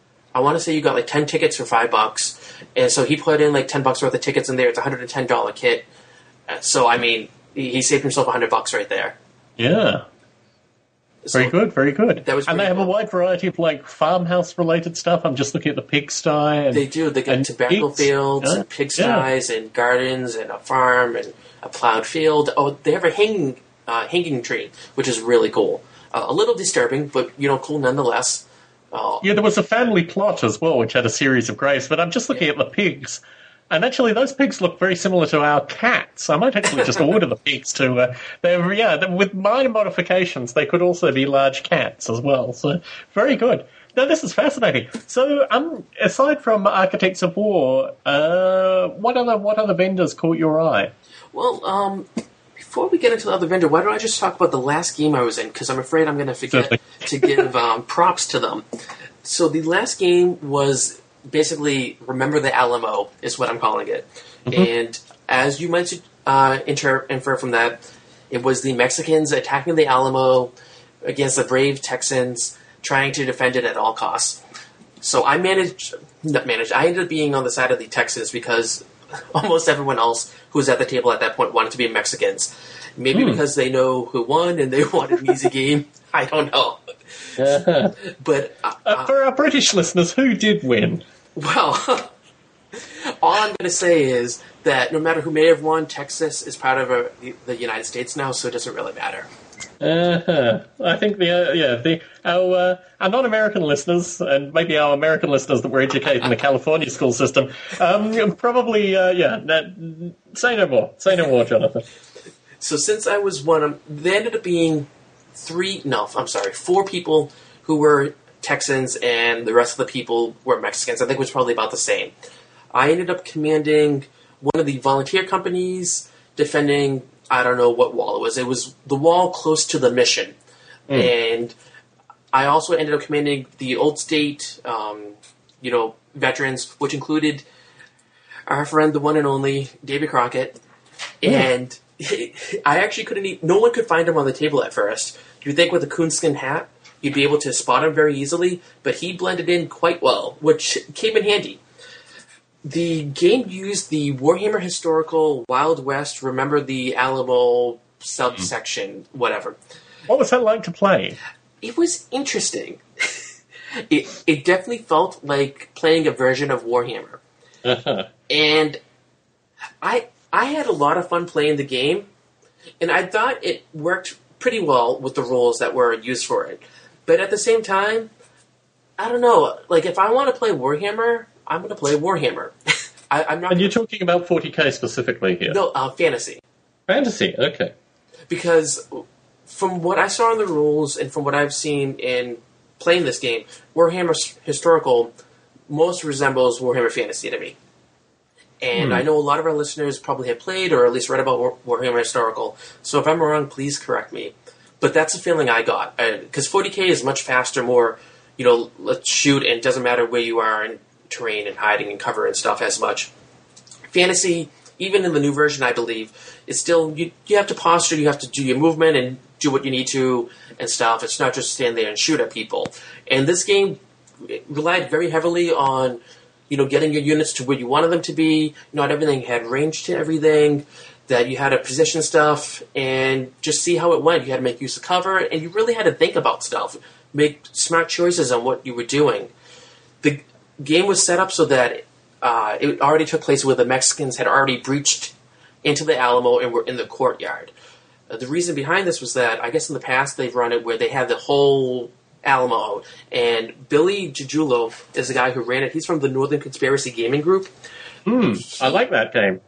I want to say you got like ten tickets for five bucks, and so he put in like ten bucks worth of tickets in there. It's a hundred and ten dollar kit. Uh, so I mean, he, he saved himself a hundred bucks right there. Yeah. Very so, good, very good. That was and they have cool. a wide variety of like farmhouse-related stuff. I'm just looking at the pigsty. And, they do. They got tobacco pigs. fields yeah. and pigsties yeah. and gardens and a farm and a plowed field. Oh, they have a hanging uh, hanging tree, which is really cool. Uh, a little disturbing, but you know, cool nonetheless. Uh, yeah, there was a family plot as well, which had a series of graves. But I'm just looking yeah. at the pigs. And actually, those pigs look very similar to our cats. I might actually just order the pigs to. Uh, they're yeah, they're, with minor modifications, they could also be large cats as well. So very good. Now this is fascinating. So, um, aside from Architects of War, uh, what other what other vendors caught your eye? Well, um, before we get into the other vendor, why don't I just talk about the last game I was in? Because I'm afraid I'm going to forget to give um, props to them. So the last game was. Basically, Remember the Alamo is what I'm calling it. Mm-hmm. And as you might uh, inter- infer from that, it was the Mexicans attacking the Alamo against the brave Texans, trying to defend it at all costs. So I managed, not managed, I ended up being on the side of the Texans because almost everyone else who was at the table at that point wanted to be Mexicans. Maybe mm. because they know who won and they wanted an easy game. I don't know. Uh-huh. But uh, uh, for our British listeners, who did win? Well, all I'm going to say is that no matter who may have won, Texas is part of a, the United States now, so it doesn't really matter. Uh-huh. I think the uh, yeah the our uh, our non-American listeners and maybe our American listeners that were educated in the California school system um, probably uh, yeah that, say no more say no more, Jonathan. So since I was one, um, there ended up being three no I'm sorry four people who were Texans and the rest of the people were Mexicans. I think it was probably about the same. I ended up commanding one of the volunteer companies defending. I don't know what wall it was. It was the wall close to the mission. Mm. And I also ended up commanding the Old State, um, you know, veterans, which included our friend, the one and only, Davy Crockett. Mm. And I actually couldn't even, no one could find him on the table at first. You'd think with a coonskin hat, you'd be able to spot him very easily, but he blended in quite well, which came in handy. The game used the Warhammer Historical Wild West, Remember the Alamo subsection, whatever. What was that like to play? It was interesting. it it definitely felt like playing a version of Warhammer. Uh-huh. And I I had a lot of fun playing the game, and I thought it worked pretty well with the rules that were used for it. But at the same time, I don't know. Like, if I want to play Warhammer, I'm going to play Warhammer. I, I'm not. And you're talking about forty K specifically here? No, uh, fantasy. Fantasy, okay. Because from what I saw in the rules and from what I've seen in playing this game, Warhammer Historical most resembles Warhammer Fantasy to me. And hmm. I know a lot of our listeners probably have played or at least read about War- Warhammer Historical. So if I'm wrong, please correct me. But that's the feeling I got. Because forty K is much faster, more, you know, let's shoot, and it doesn't matter where you are in terrain and hiding and cover and stuff as much. Fantasy, even in the new version, I believe, is still, you, you have to posture, you have to do your movement and do what you need to and stuff. It's not just stand there and shoot at people. And this game relied very heavily on, you know, getting your units to where you wanted them to be. Not everything had range to everything, that you had to position stuff and just see how it went. You had to make use of cover, and you really had to think about stuff, make smart choices on what you were doing. The game was set up so that uh, it already took place where the Mexicans had already breached into the Alamo and were in the courtyard. Uh, the reason behind this was that, I guess in the past, they've run it where they had the whole Alamo, and Billy Giugiulo is the guy who ran it. He's from the Northern Conspiracy Gaming Group. Hmm, I like that game.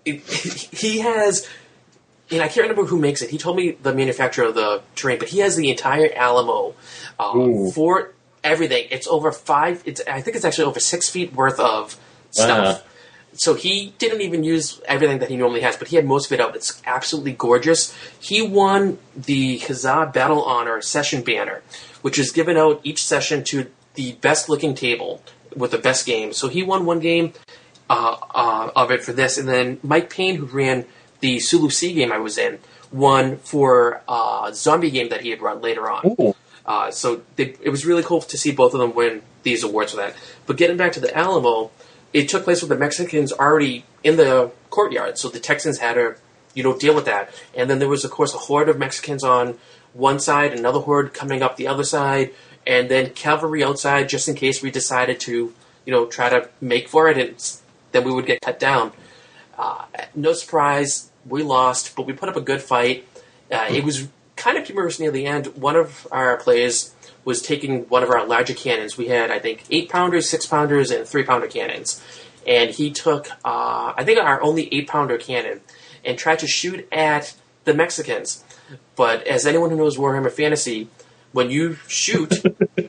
He has, and I can't remember who makes it. He told me the manufacturer of the terrain, but he has the entire Alamo uh, for everything. It's over five. It's I think it's actually over six feet worth of stuff. Uh-huh. So he didn't even use everything that he normally has, but he had most of it out. It's absolutely gorgeous. He won the Huzzah Battle Honor Session Banner, which is given out each session to the best-looking table with the best game. So he won one game uh, uh, of it for this. And then Mike Payne, who ran the Sulu Sea game I was in, won for a uh, zombie game that he had run later on. Uh, so they, it was really cool to see both of them win these awards for that. But getting back to the Alamo, it took place with the Mexicans already in the courtyard, so the Texans had to, you know, deal with that. And then there was, of course, a horde of Mexicans on one side, another horde coming up the other side, and then cavalry outside just in case we decided to, you know, try to make for it, and then we would get cut down. Uh, no surprise, we lost, but we put up a good fight. Uh, it was kind of humorous near the end. One of our players was taking one of our larger cannons. We had, I think, eight-pounders, six-pounders, and three-pounder cannons. And he took, uh, I think, our only eight-pounder cannon and tried to shoot at the Mexicans. But as anyone who knows Warhammer Fantasy, when you shoot,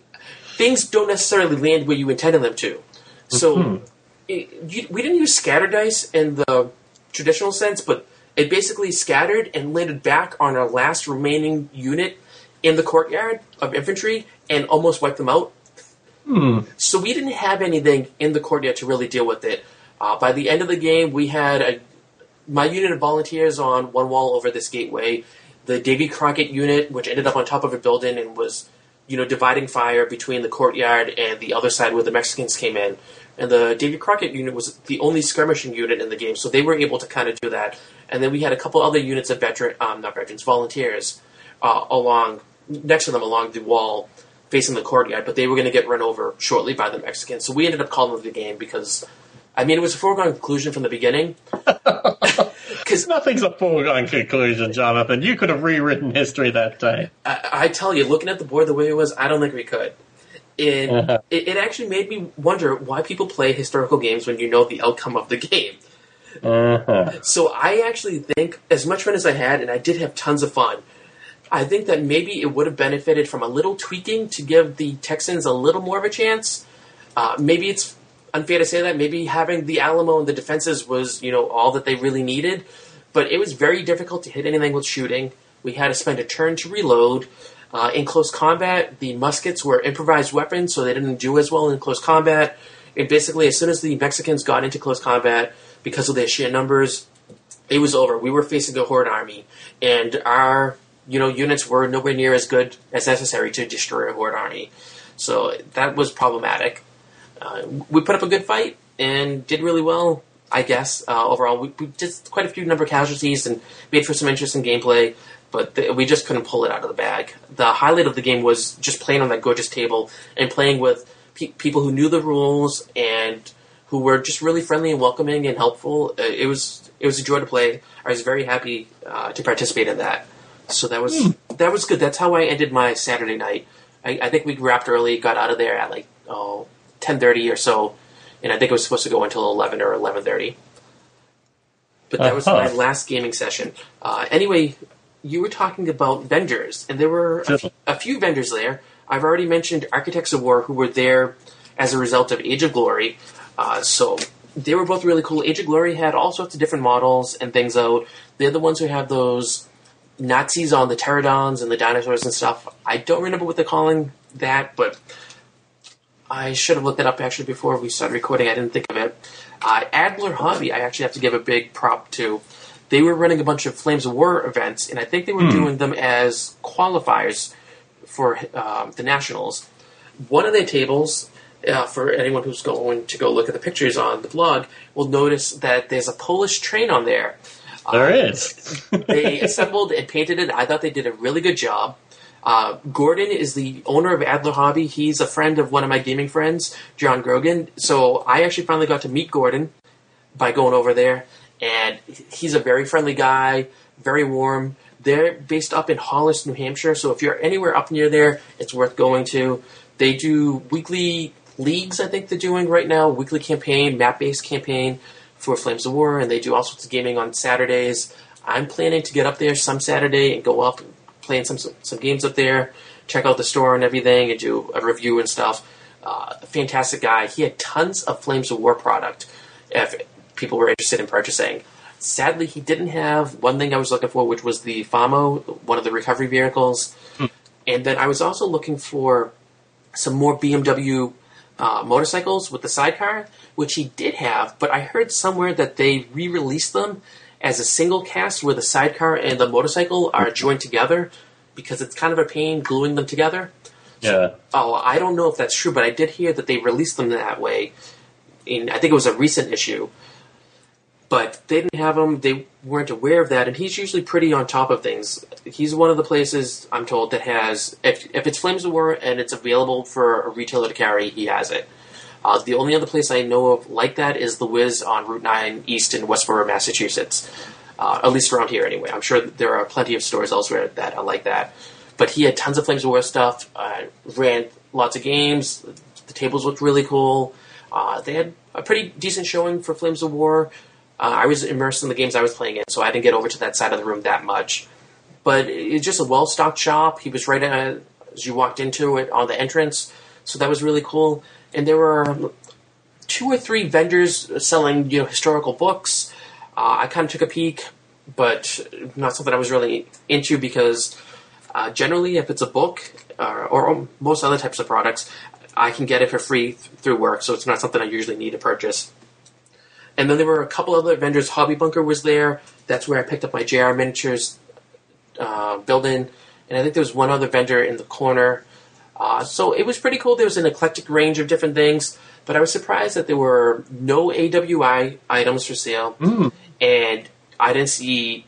things don't necessarily land where you intended them to. So mm-hmm. it, you, we didn't use scatter dice in the traditional sense, but it basically scattered and landed back on our last remaining unit in the courtyard of infantry and almost wiped them out. Hmm. So we didn't have anything in the courtyard to really deal with it. Uh, by the end of the game, we had a, my unit of volunteers on one wall over this gateway, the Davy Crockett unit, which ended up on top of a building and was, you know, dividing fire between the courtyard and the other side where the Mexicans came in. And the Davy Crockett unit was the only skirmishing unit in the game, so they were able to kind of do that. And then we had a couple other units of veteran, um, not veterans, volunteers uh, along next to them along the wall facing the courtyard, but they were going to get run over shortly by the Mexicans. So we ended up calling the game because, I mean, it was a foregone conclusion from the beginning. because nothing's a foregone conclusion, Jonathan. You could have rewritten history that day. I, I tell you, looking at the board the way it was, I don't think we could. And uh-huh. it, it actually made me wonder why people play historical games when you know the outcome of the game. Uh-huh. So I actually think, as much fun as I had, and I did have tons of fun, I think that maybe it would have benefited from a little tweaking to give the Texans a little more of a chance. Uh, maybe it's unfair to say that. Maybe having the Alamo and the defenses was, you know, all that they really needed. But it was very difficult to hit anything with shooting. We had to spend a turn to reload. Uh, in close combat, the muskets were improvised weapons, so they didn't do as well in close combat. And basically, as soon as the Mexicans got into close combat, because of their sheer numbers, it was over. We were facing a horde army, and our you know units were nowhere near as good as necessary to destroy a horde army. So that was problematic. Uh, we put up a good fight and did really well, I guess. Uh, overall, we, we did quite a few number of casualties and made for some interesting gameplay, but th- we just couldn't pull it out of the bag. The highlight of the game was just playing on that gorgeous table and playing with pe- people who knew the rules and who were just really friendly and welcoming and helpful. Uh, it was it was a joy to play. I was very happy uh, to participate in that. So that was mm. that was good. That's how I ended my Saturday night. I, I think we wrapped early, got out of there at like oh ten thirty or so, and I think it was supposed to go until eleven or eleven thirty. But that uh-huh. was my last gaming session. Uh, anyway, you were talking about vendors, and there were a, f- a few vendors there. I've already mentioned Architects of War, who were there as a result of Age of Glory. Uh, so they were both really cool. Age of Glory had all sorts of different models and things out. They're the ones who have those Nazis on the pterodons and the dinosaurs and stuff. I don't remember what they're calling that, but I should have looked it up actually before we started recording. I didn't think of it. Uh, Adler Hobby, I actually have to give a big prop to. They were running a bunch of Flames of War events, and I think they were mm. doing them as qualifiers for um, the Nationals. One of their tables, uh, for anyone who's going to go look at the pictures on the blog, will notice that there's a Polish train on there. There uh, is. They assembled and painted it. I thought they did a really good job. Uh, Gordon is the owner of Adler Hobby. He's a friend of one of my gaming friends, John Grogan. So I actually finally got to meet Gordon by going over there. And he's a very friendly guy, very warm. They're based up in Hollis, New Hampshire. So if you're anywhere up near there, it's worth going to. They do weekly leagues, I think they're doing right now, weekly campaign, map-based campaign for Flames of War. And they do all sorts of gaming on Saturdays. I'm planning to get up there some Saturday and go up playing some some games up there, check out the store and everything, and do a review and stuff. Uh, fantastic guy. He had tons of Flames of War product if people were interested in purchasing. Sadly, he didn't have one thing I was looking for, which was the FAMO, one of the recovery vehicles. Hmm. And then I was also looking for some more B M W uh, motorcycles with the sidecar, which he did have, but I heard somewhere that they re-released them as a single cast where the sidecar and the motorcycle are joined together because it's kind of a pain gluing them together. Yeah. So, oh, I don't know if that's true, but I did hear that they released them that way. In, I think it was a recent issue. But they didn't have them. They weren't aware of that, and he's usually pretty on top of things. He's one of the places, I'm told, that has, if, if it's Flames of War and it's available for a retailer to carry, he has it. Uh, the only other place I know of like that is the Wiz on Route nine East in Westborough, Massachusetts. Uh, at least around here, anyway. I'm sure that there are plenty of stores elsewhere that are like that. But he had tons of Flames of War stuff, uh, ran lots of games. The tables looked really cool. Uh, they had a pretty decent showing for Flames of War. Uh, I was immersed in the games I was playing in, so I didn't get over to that side of the room that much. But it's just a well-stocked shop. He was right uh, as you walked into it on the entrance, so that was really cool. And there were two or three vendors selling, you know, historical books. Uh, I kind of took a peek, but not something I was really into because uh, generally, if it's a book uh, or most other types of products, I can get it for free th- through work, so it's not something I usually need to purchase. And then there were a couple other vendors. Hobby Bunker was there. That's where I picked up my J R Miniatures uh, building. And I think there was one other vendor in the corner. Uh, so it was pretty cool. There was an eclectic range of different things, but I was surprised that there were no A W I items for sale, mm. and I didn't see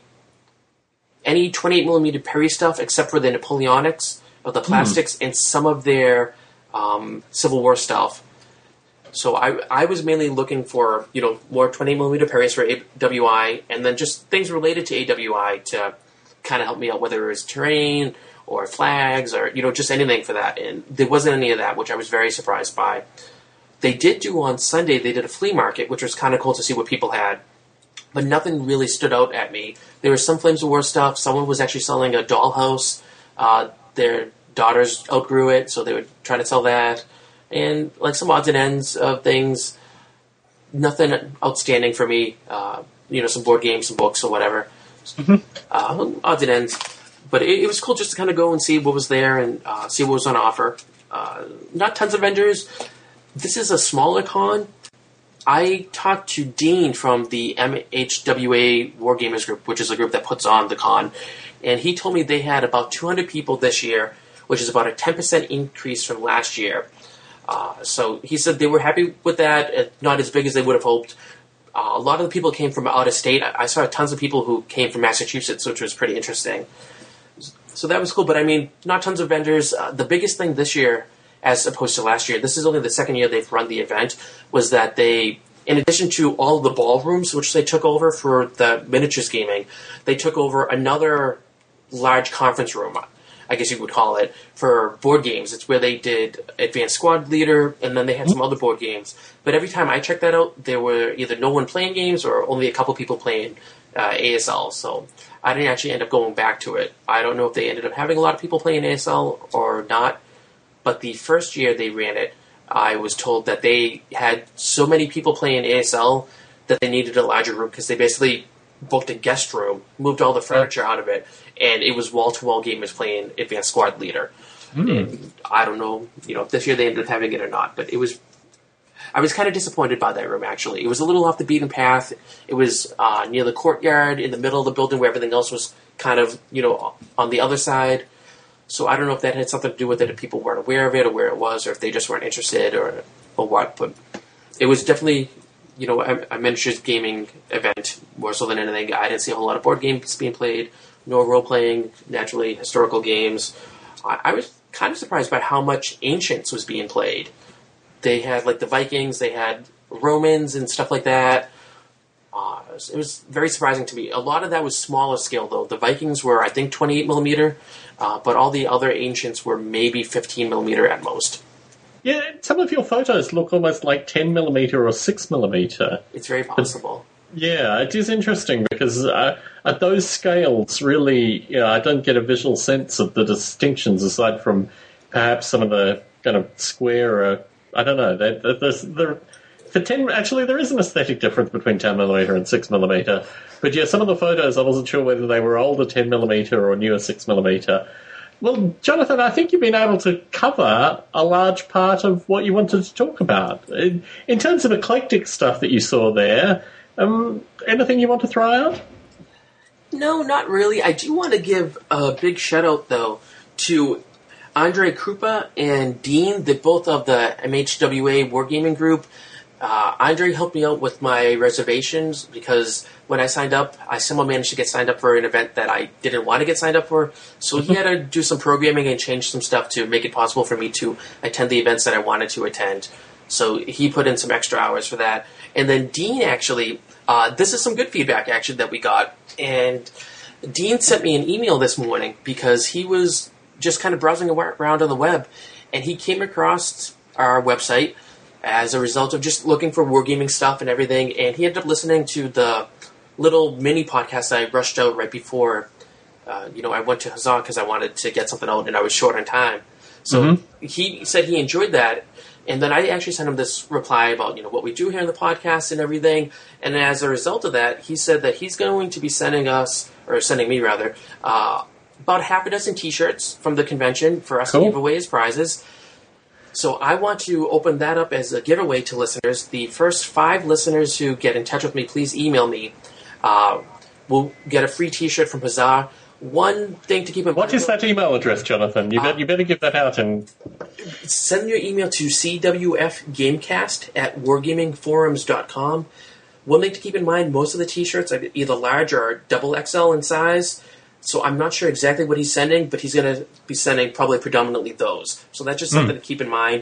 any twenty-eight millimeter Perry stuff except for the Napoleonics, of the plastics, mm. and some of their um, Civil War stuff. So I, I was mainly looking for, you know, more twenty millimeter parries for A W I, and then just things related to A W I to kind of help me out, whether it was terrain or flags or, you know, just anything for that. And there wasn't any of that, which I was very surprised by. They did do on Sunday, they did a flea market, which was kind of cool to see what people had. But nothing really stood out at me. There was some Flames of War stuff. Someone was actually selling a dollhouse. Uh, their daughters outgrew it, so they would try to sell that. And like some odds and ends of things. Nothing outstanding for me. Uh, you know, some board games, some books, or whatever. Mm-hmm. Uh, odds and ends. But it, it was cool just to kind of go and see what was there and uh, see what was on offer. Uh, not tons of vendors. This is a smaller con. I talked to Dean from the M H W A Wargamers group, which is a group that puts on the con, and he told me they had about two hundred people this year, which is about a ten percent increase from last year. Uh, so he said they were happy with that, uh, not as big as they would have hoped. Uh, a lot of the people came from out of state. I, I saw tons of people who came from Massachusetts, which was pretty interesting. So that was cool, but I mean, not tons of vendors. Uh, the biggest thing this year, as opposed to last year, this is only the second year they've run the event, was that they, in addition to all of the ballrooms, which they took over for the miniatures gaming, they took over another large conference room, I guess you would call it, for board games. It's where they did Advanced Squad Leader, and then they had some other board games. But every time I checked that out, there were either no one playing games or only a couple people playing uh, A S L. So I didn't actually end up going back to it. I don't know if they ended up having a lot of people playing A S L or not. But the first year they ran it, I was told that they had so many people playing A S L that they needed a larger room because they basically booked a guest room, moved all the furniture out of it, and it was wall-to-wall gamers playing Advanced Squad Leader. Mm. I don't know, you know, if this year they ended up having it or not, but it was. I was kind of disappointed by that room, actually. It was a little off the beaten path. It was uh, near the courtyard in the middle of the building where everything else was kind of, you know, on the other side. So I don't know if that had something to do with it, if people weren't aware of it or where it was, or if they just weren't interested or or what. But it was definitely, you know, a, a miniatures gaming event more so than anything. I didn't see a whole lot of board games being played, nor role-playing, naturally, historical games. I, I was kind of surprised by how much Ancients was being played. They had, like, the Vikings, they had Romans and stuff like that. Uh, it, was, it was very surprising to me. A lot of that was smaller scale, though. The Vikings were, I think, twenty-eight millimeter, uh, but all the other Ancients were maybe fifteen millimeter at most. Yeah, some of your photos look almost like ten millimeter or six millimeter. It's very possible. But, yeah, it is interesting because uh, at those scales, really, you know, I don't get a visual sense of the distinctions aside from perhaps some of the kind of square. Uh, I don't know. They, they, there's, there, for ten, actually, there is an aesthetic difference between ten millimeter and six millimeter. But yeah, some of the photos, I wasn't sure whether they were older ten millimeter or newer six millimeter. Well, Jonathan, I think you've been able to cover a large part of what you wanted to talk about. In, in terms of eclectic stuff that you saw there, um, anything you want to throw out? No, not really. I do want to give a big shout-out, though, to Andre Krupa and Dean, the both of the M H W A Wargaming Group. Uh, Andre helped me out with my reservations because when I signed up, I somehow managed to get signed up for an event that I didn't want to get signed up for. So he had to do some programming and change some stuff to make it possible for me to attend the events that I wanted to attend. So he put in some extra hours for that. And then Dean actually, uh, this is some good feedback actually that we got. And Dean sent me an email this morning because he was just kind of browsing around on the web, and he came across our website as a result of just looking for wargaming stuff and everything, and he ended up listening to the little mini podcast I rushed out right before, uh, you know, I went to Huzzah because I wanted to get something out and I was short on time. So mm-hmm. he said he enjoyed that, and then I actually sent him this reply about, you know, what we do here in the podcast and everything, and as a result of that, he said that he's going to be sending us, or sending me rather, uh, about half a dozen T-shirts from the convention for us cool. to give away as prizes. So I want to open that up as a giveaway to listeners. The first five listeners who get in touch with me, please email me. Uh, we'll get a free T-shirt from Huzzah. One thing to keep in mind... What is that email address, Jonathan? You, uh, bet, you better give that out. And send your email to c w f gamecast at wargaming forums dot com. One thing to keep in mind, most of the T-shirts are either large or double X L in size. So I'm not sure exactly what he's sending, but he's going to be sending probably predominantly those. So that's just something mm. to keep in mind.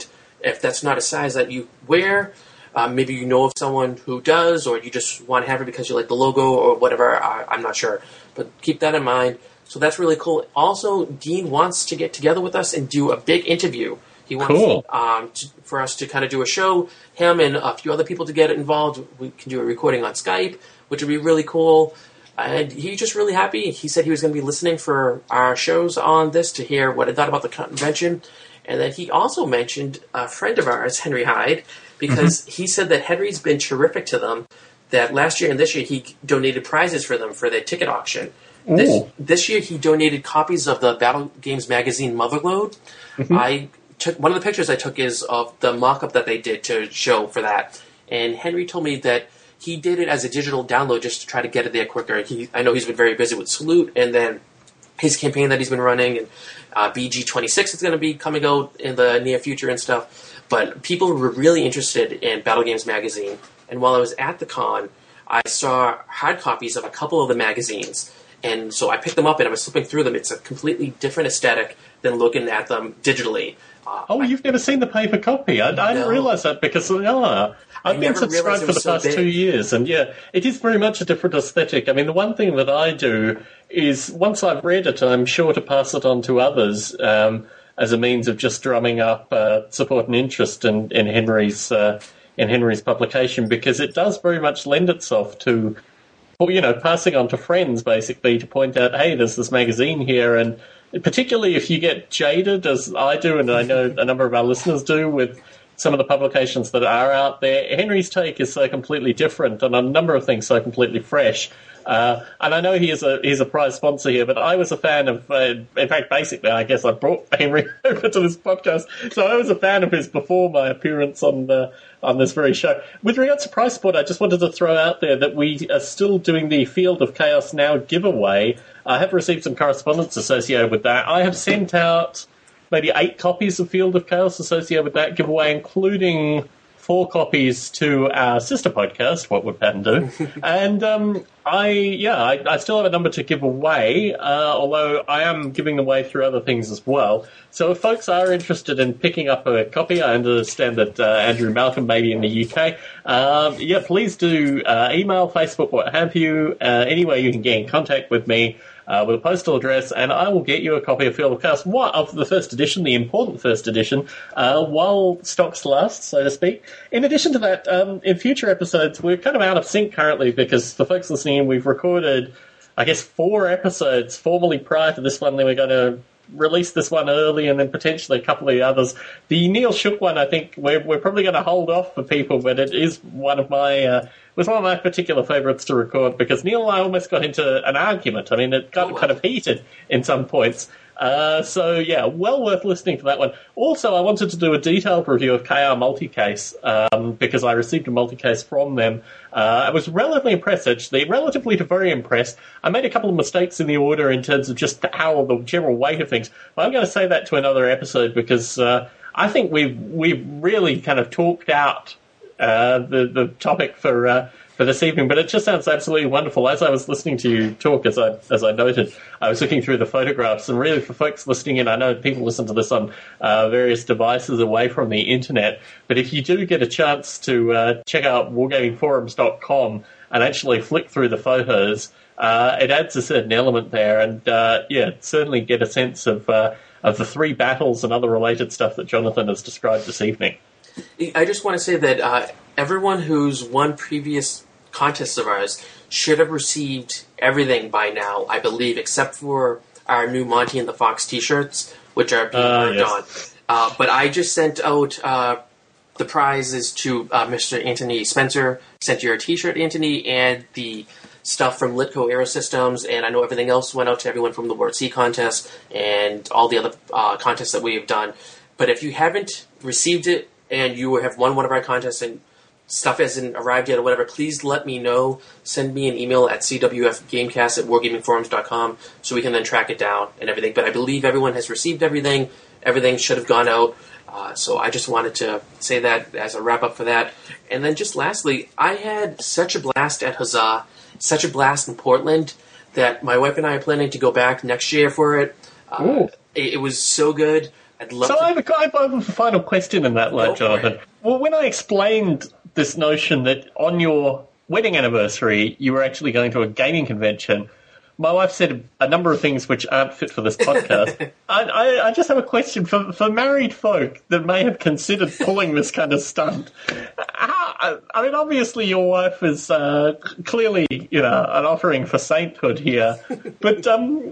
if that's not a size that you wear, uh, maybe you know of someone who does, or you just want to have it because you like the logo or whatever. I, I'm not sure, but keep that in mind. So that's really cool. Also, Dean wants to get together with us and do a big interview. He wants cool. um, to, for us to kind of do a show, him and a few other people to get involved. We can do a recording on Skype, which would be really cool. And he's just really happy. He said he was going to be listening for our shows on this to hear what I thought about the convention. And then he also mentioned a friend of ours, Henry Hyde, because mm-hmm. he said that Henry's been terrific to them, that last year and this year he donated prizes for them for their ticket auction. This, this year he donated copies of the Battle Games magazine Motherload. Mm-hmm. I took one of the pictures I took is of the mock-up that they did to show for that. And Henry told me that he did it as a digital download just to try to get it there quicker. He, I know he's been very busy with Salute, and then his campaign that he's been running, and uh, B G twenty-six is going to be coming out in the near future and stuff. But people were really interested in Battle Games magazine. And while I was at the con, I saw hard copies of a couple of the magazines. And so I picked them up and I was flipping through them. It's a completely different aesthetic than looking at them digitally. Uh, oh, you've I, never seen the paper copy? I, I no. didn't realise that because uh, I've I been subscribed for the past so two years. And yeah, it is very much a different aesthetic. I mean, the one thing that I do is once I've read it, I'm sure to pass it on to others um, as a means of just drumming up uh, support and interest in, in Henry's uh, in Henry's publication, because it does very much lend itself to, well, you know, passing on to friends, basically, to point out, hey, there's this magazine here, and particularly if you get jaded, as I do, and I know a number of our listeners do, with some of the publications that are out there, Henry's take is so completely different, and a number of things so completely fresh. Uh, and I know he is a he's a prize sponsor here, but I was a fan of, uh, in fact, basically, I guess I brought Henry over to this podcast, so I was a fan of his before my appearance on the, on this very show. With regards to prize support, I just wanted to throw out there that we are still doing the Field of Chaos Now giveaway. I have received some correspondence associated with that. I have sent out maybe eight copies of Field of Chaos associated with that giveaway, including four copies to our sister podcast, What Would Patton Do? and um, I, yeah, I, I still have a number to give away, uh, although I am giving them away through other things as well. So if folks are interested in picking up a copy, I understand that uh, Andrew Malcolm may be in the U K. Um, yeah, please do uh, email, Facebook, what have you. Uh, any way you can get in contact with me. Uh, with a postal address, and I will get you a copy of Field of Chaos, what, of the first edition, the important first edition, uh, while stocks last, so to speak. In addition to that, um, in future episodes, we're kind of out of sync currently, because for folks listening in, we've recorded, I guess, four episodes formally prior to this one, then we're going to release this one early, and then potentially a couple of the others. The Neil Shook one, I think, we're, we're probably going to hold off for people, but it is one of my... Uh, It was one of my particular favourites to record, because Neil and I almost got into an argument. I mean, it got oh, wow. kind of heated in some points. Uh, so, yeah, well worth listening to that one. Also, I wanted to do a detailed review of K R Multicase, um, because I received a multicase from them. Uh, I was relatively impressed, actually, relatively to very impressed. I made a couple of mistakes in the order in terms of just how the general weight of things. But I'm going to say that to another episode, because uh, I think we've, we've really kind of talked out Uh, the the topic for uh, for this evening, but it just sounds absolutely wonderful. As I was listening to you talk, as I as I noted, I was looking through the photographs, and really for folks listening in, I know people listen to this on uh, various devices away from the internet, but if you do get a chance to uh, check out wargaming forums dot com and actually flick through the photos, uh, it adds a certain element there, and uh, yeah, certainly get a sense of uh, of the three battles and other related stuff that Jonathan has described this evening. I just want to say that uh, everyone who's won previous contests of ours should have received everything by now, I believe, except for our new Monty and the Fox t-shirts, which are being uh, worked yes. on. Uh, but I just sent out uh, the prizes to uh, Mister Anthony Spencer, sent you a t-shirt, Anthony, and the stuff from Litco Aerosystems, and I know everything else went out to everyone from the Word C contest and all the other uh, contests that we have done. But if you haven't received it, and you have won one of our contests and stuff hasn't arrived yet or whatever, please let me know. Send me an email at c w f gamecast at wargaming forums dot com so we can then track it down and everything. But I believe everyone has received everything. Everything should have gone out. Uh, so I just wanted to say that as a wrap-up for that. And then just lastly, I had such a blast at Huzzah, such a blast in Portland, that my wife and I are planning to go back next year for it. Uh, it, it was so good. I'd love so to... I have, a, I have a final question in that light, Jonathan. Well, when I explained this notion that on your wedding anniversary you were actually going to a gaming convention, my wife said a number of things which aren't fit for this podcast. I, I, I just have a question for, for married folk that may have considered pulling this kind of stunt. How, I mean, obviously your wife is uh, clearly, you know, an offering for sainthood here, but um,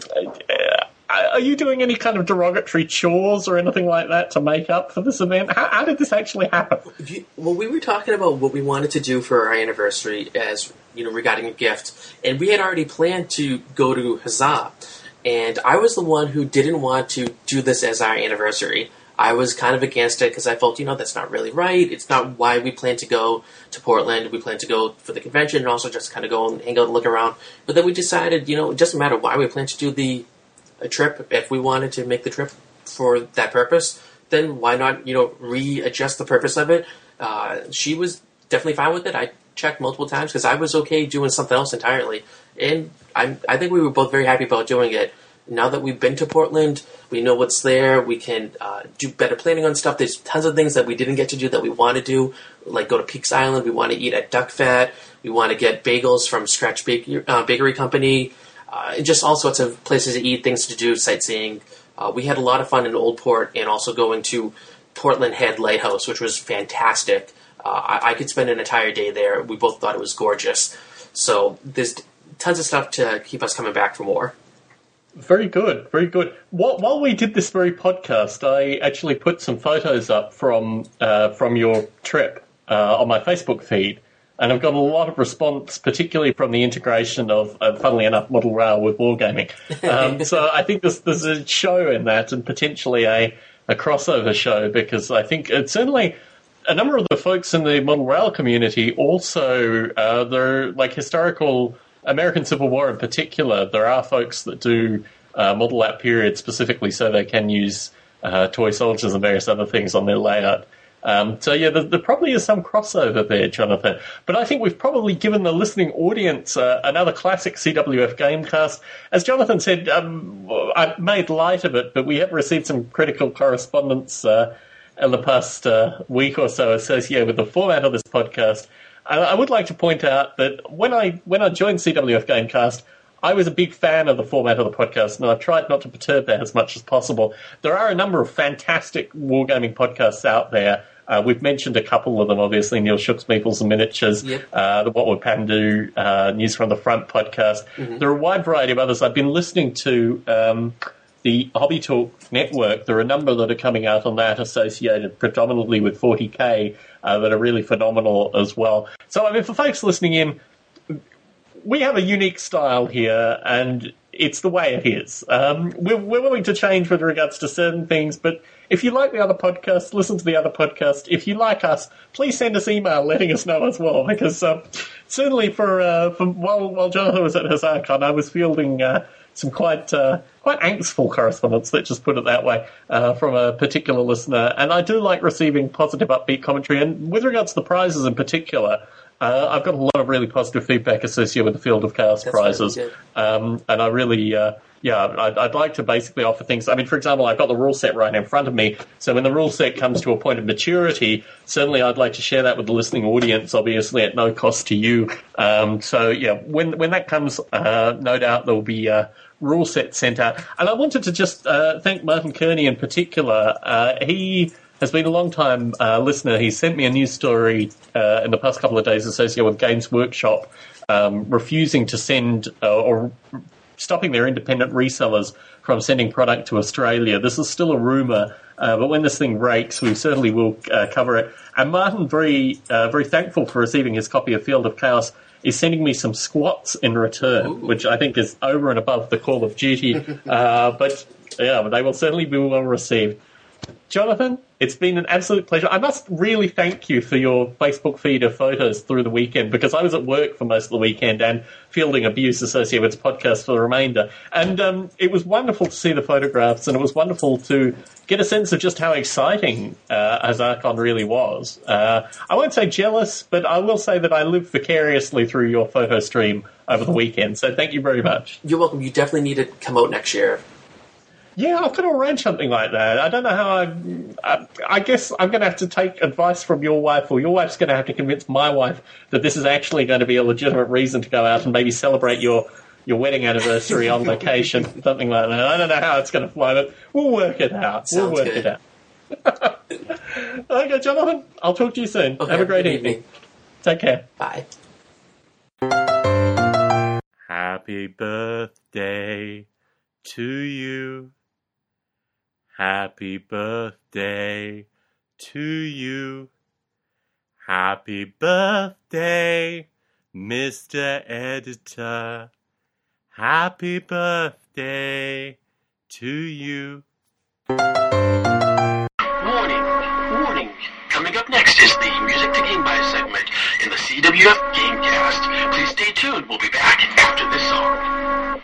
are you doing any kind of derogatory chores or anything like that to make up for this event? How, how did this actually happen? Well, we were talking about what we wanted to do for our anniversary as, you know, regarding a gift, and we had already planned to go to Huzzah, and I was the one who didn't want to do this as our anniversary. I was kind of against it because I felt, you know, that's not really right. It's not why we plan to go to Portland. We plan to go for the convention and also just kind of go and hang out and look around. But then we decided, you know, it doesn't matter why we plan to do the a trip. If we wanted to make the trip for that purpose, then why not, you know, readjust the purpose of it? Uh, she was definitely fine with it. I checked multiple times because I was okay doing something else entirely. And I I think we were both very happy about doing it. Now that we've been to Portland, we know what's there. We can uh, do better planning on stuff. There's tons of things that we didn't get to do that we want to do, like go to Peaks Island. We want to eat at Duck Fat. We want to get bagels from Scratch Bakery, uh, Bakery Company. Uh, just all sorts of places to eat, things to do, sightseeing. Uh, we had a lot of fun in Old Port and also going to Portland Head Lighthouse, which was fantastic. Uh, I, I could spend an entire day there. We both thought it was gorgeous. So there's tons of stuff to keep us coming back for more. Very good, very good. While, while we did this very podcast, I actually put some photos up from uh, from your trip uh, on my Facebook feed, and I've got a lot of response, particularly from the integration of, uh, funnily enough, Model Rail with Wargaming. Um, so I think there's, there's a show in that, and potentially a, a crossover show, because I think it's certainly a number of the folks in the Model Rail community also, uh, they're like historical American Civil War in particular. There are folks that do uh, model that period specifically so they can use uh, toy soldiers and various other things on their layout. Um, so, yeah, there, there probably is some crossover there, Jonathan. But I think we've probably given the listening audience uh, another classic C W F Gamecast. As Jonathan said, um, I made light of it, but we have received some critical correspondence uh, in the past uh, week or so associated with the format of this podcast. I would like to point out that when I when I joined C W F Gamecast, I was a big fan of the format of the podcast, and I've tried not to perturb that as much as possible. There are a number of fantastic wargaming podcasts out there. Uh, we've mentioned a couple of them, obviously, Neil Shook's Meeples and Miniatures, yep. uh, the What Would Pan Do, uh, News from the Front podcast. Mm-hmm. There are a wide variety of others. I've been listening to um, the Hobby Talk Network. There are a number that are coming out on that associated predominantly with forty K uh, that are really phenomenal as well. So, I mean, for folks listening in, we have a unique style here, and it's the way it is. Um, we're, we're willing to change with regards to certain things, but if you like the other podcast, listen to the other podcast. If you like us, please send us email letting us know as well, because um, certainly for, uh, for while, while Jonathan was at HuzzahCon, I was fielding uh, some quite uh, quite angstful correspondence, let's just put it that way, uh, from a particular listener. And I do like receiving positive, upbeat commentary. And with regards to the prizes in particular, uh, I've got a lot of really positive feedback associated with the Field of Chaos That's prizes. Really um, and I really, uh, yeah, I'd, I'd like to basically offer things. I mean, for example, I've got the rule set right in front of me. So when the rule set comes to a point of maturity, certainly I'd like to share that with the listening audience, obviously at no cost to you. Um, so, yeah, when when that comes, uh, no doubt there will be uh, rule set sent out. And I wanted to just uh, thank Martin Kearney in particular. Uh, he has been a long-time uh, listener. He sent me a news story uh, in the past couple of days associated with Games Workshop um, refusing to send uh, or stopping their independent resellers from sending product to Australia. This is still a rumour, uh, but when this thing breaks, we certainly will uh, cover it. And Martin, very uh, very thankful for receiving his copy of Field of Chaos, is sending me some squats in return, Ooh. which I think is over and above the Call of Duty. uh, but, yeah, they will certainly be well received. Jonathan, it's been an absolute pleasure. I must really thank you for your Facebook feed of photos through the weekend, because I was at work for most of the weekend and fielding abuse associated with this podcast for the remainder. And um, it was wonderful to see the photographs, and it was wonderful to get a sense of just how exciting uh, HuzzahCon really was. Uh, I won't say jealous, but I will say that I lived vicariously through your photo stream over the weekend. So thank you very much. You're welcome. You definitely need to come out next year. Yeah, I've got to arrange something like that. I don't know how I... I, I guess I'm going to have to take advice from your wife, or your wife's going to have to convince my wife that this is actually going to be a legitimate reason to go out and maybe celebrate your, your wedding anniversary on vacation, something like that. I don't know how it's going to flow, but we'll work it out. Sounds we'll work good. it out. Okay, Jonathan, I'll talk to you soon. Okay, have a great good evening. evening. Take care. Bye. Happy birthday to you. Happy birthday to you. Happy birthday, Mister Editor. Happy birthday to you. Warning, warning. Coming up next is the Music to Game By segment in the C W F Gamecast. Please stay tuned. We'll be back after this song.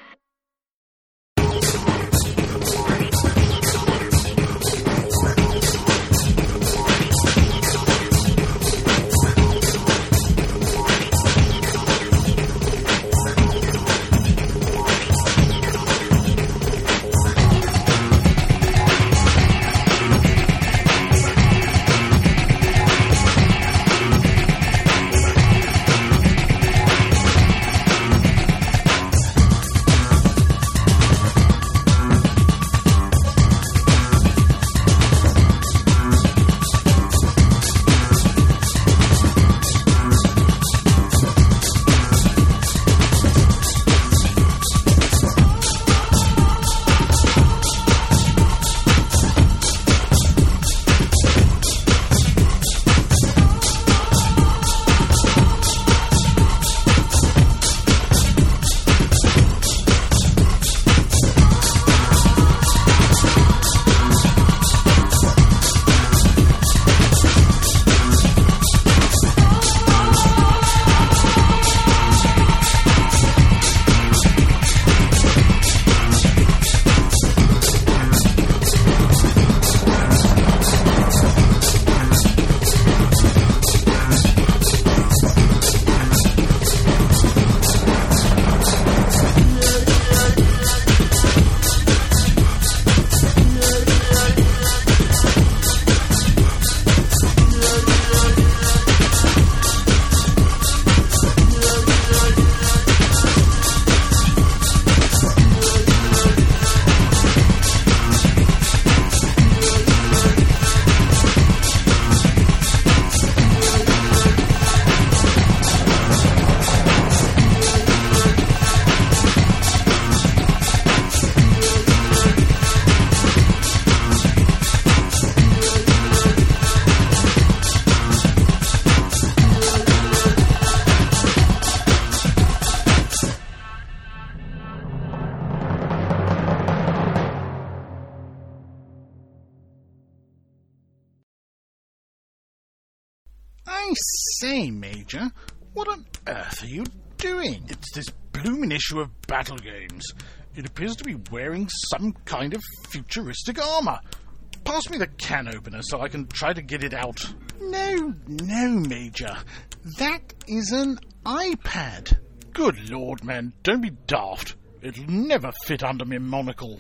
I say, Major, what on earth are you doing? It's this blooming issue of Battle Games. It appears to be wearing some kind of futuristic armour. Pass me the can opener so I can try to get it out. No, no, Major. That is an iPad. Good Lord, man, don't be daft. It'll never fit under my monocle.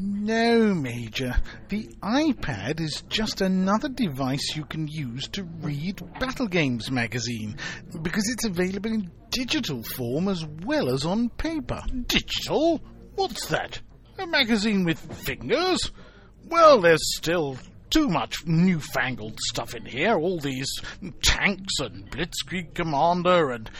No, Major. The iPad is just another device you can use to read Battle Games magazine, because it's available in digital form as well as on paper. Digital? What's that? A magazine with fingers? Well, there's still too much newfangled stuff in here. All these tanks and Blitzkrieg Commander and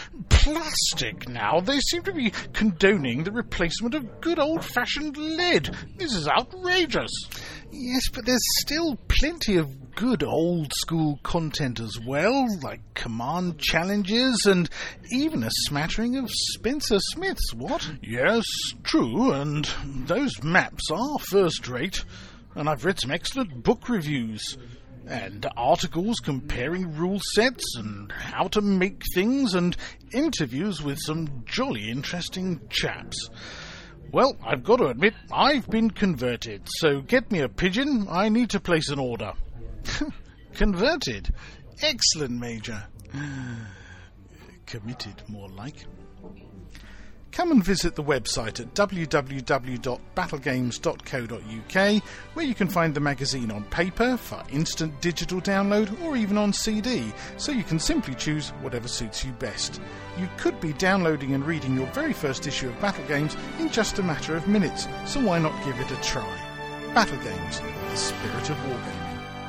plastic now. They seem to be condoning the replacement of good old-fashioned lead. This is outrageous. Yes, but there's still plenty of good old-school content as well, like command challenges and even a smattering of Spencer Smiths, what? Yes, true, and those maps are first-rate. And I've read some excellent book reviews and articles comparing rule sets and how to make things and interviews with some jolly interesting chaps. Well, I've got to admit, I've been converted, so get me a pigeon. I need to place an order. Converted? Excellent, Major. Committed, more like. come and visit the website at w w w dot battle games dot co dot u k, where you can find the magazine on paper, for instant digital download, or even on C D, so you can simply choose whatever suits you best. You could be downloading and reading your very first issue of Battle Games in just a matter of minutes, so why not give it a try? Battle Games, the spirit of wargaming.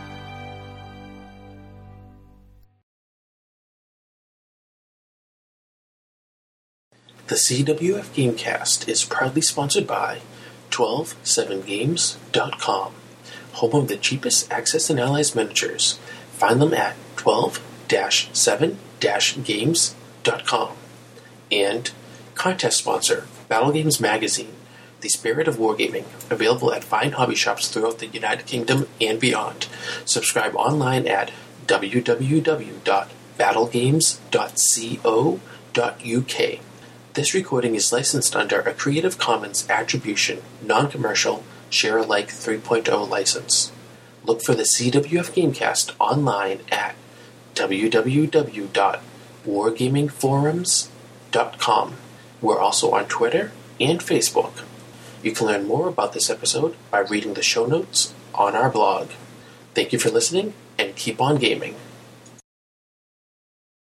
The C W F Gamecast is proudly sponsored by twelve seven games dot com, home of the cheapest Axis and Allies miniatures. Find them at twelve seven games dot com. And contest sponsor, Battle Games Magazine, the spirit of wargaming, available at fine hobby shops throughout the United Kingdom and beyond. Subscribe online at w w w dot battle games dot co dot u k. This recording is licensed under a Creative Commons Attribution, Non-Commercial, Share-alike three point oh license. Look for the C W F Gamecast online at w w w dot wargaming forums dot com. We're also on Twitter and Facebook. You can learn more about this episode by reading the show notes on our blog. Thank you for listening, and keep on gaming.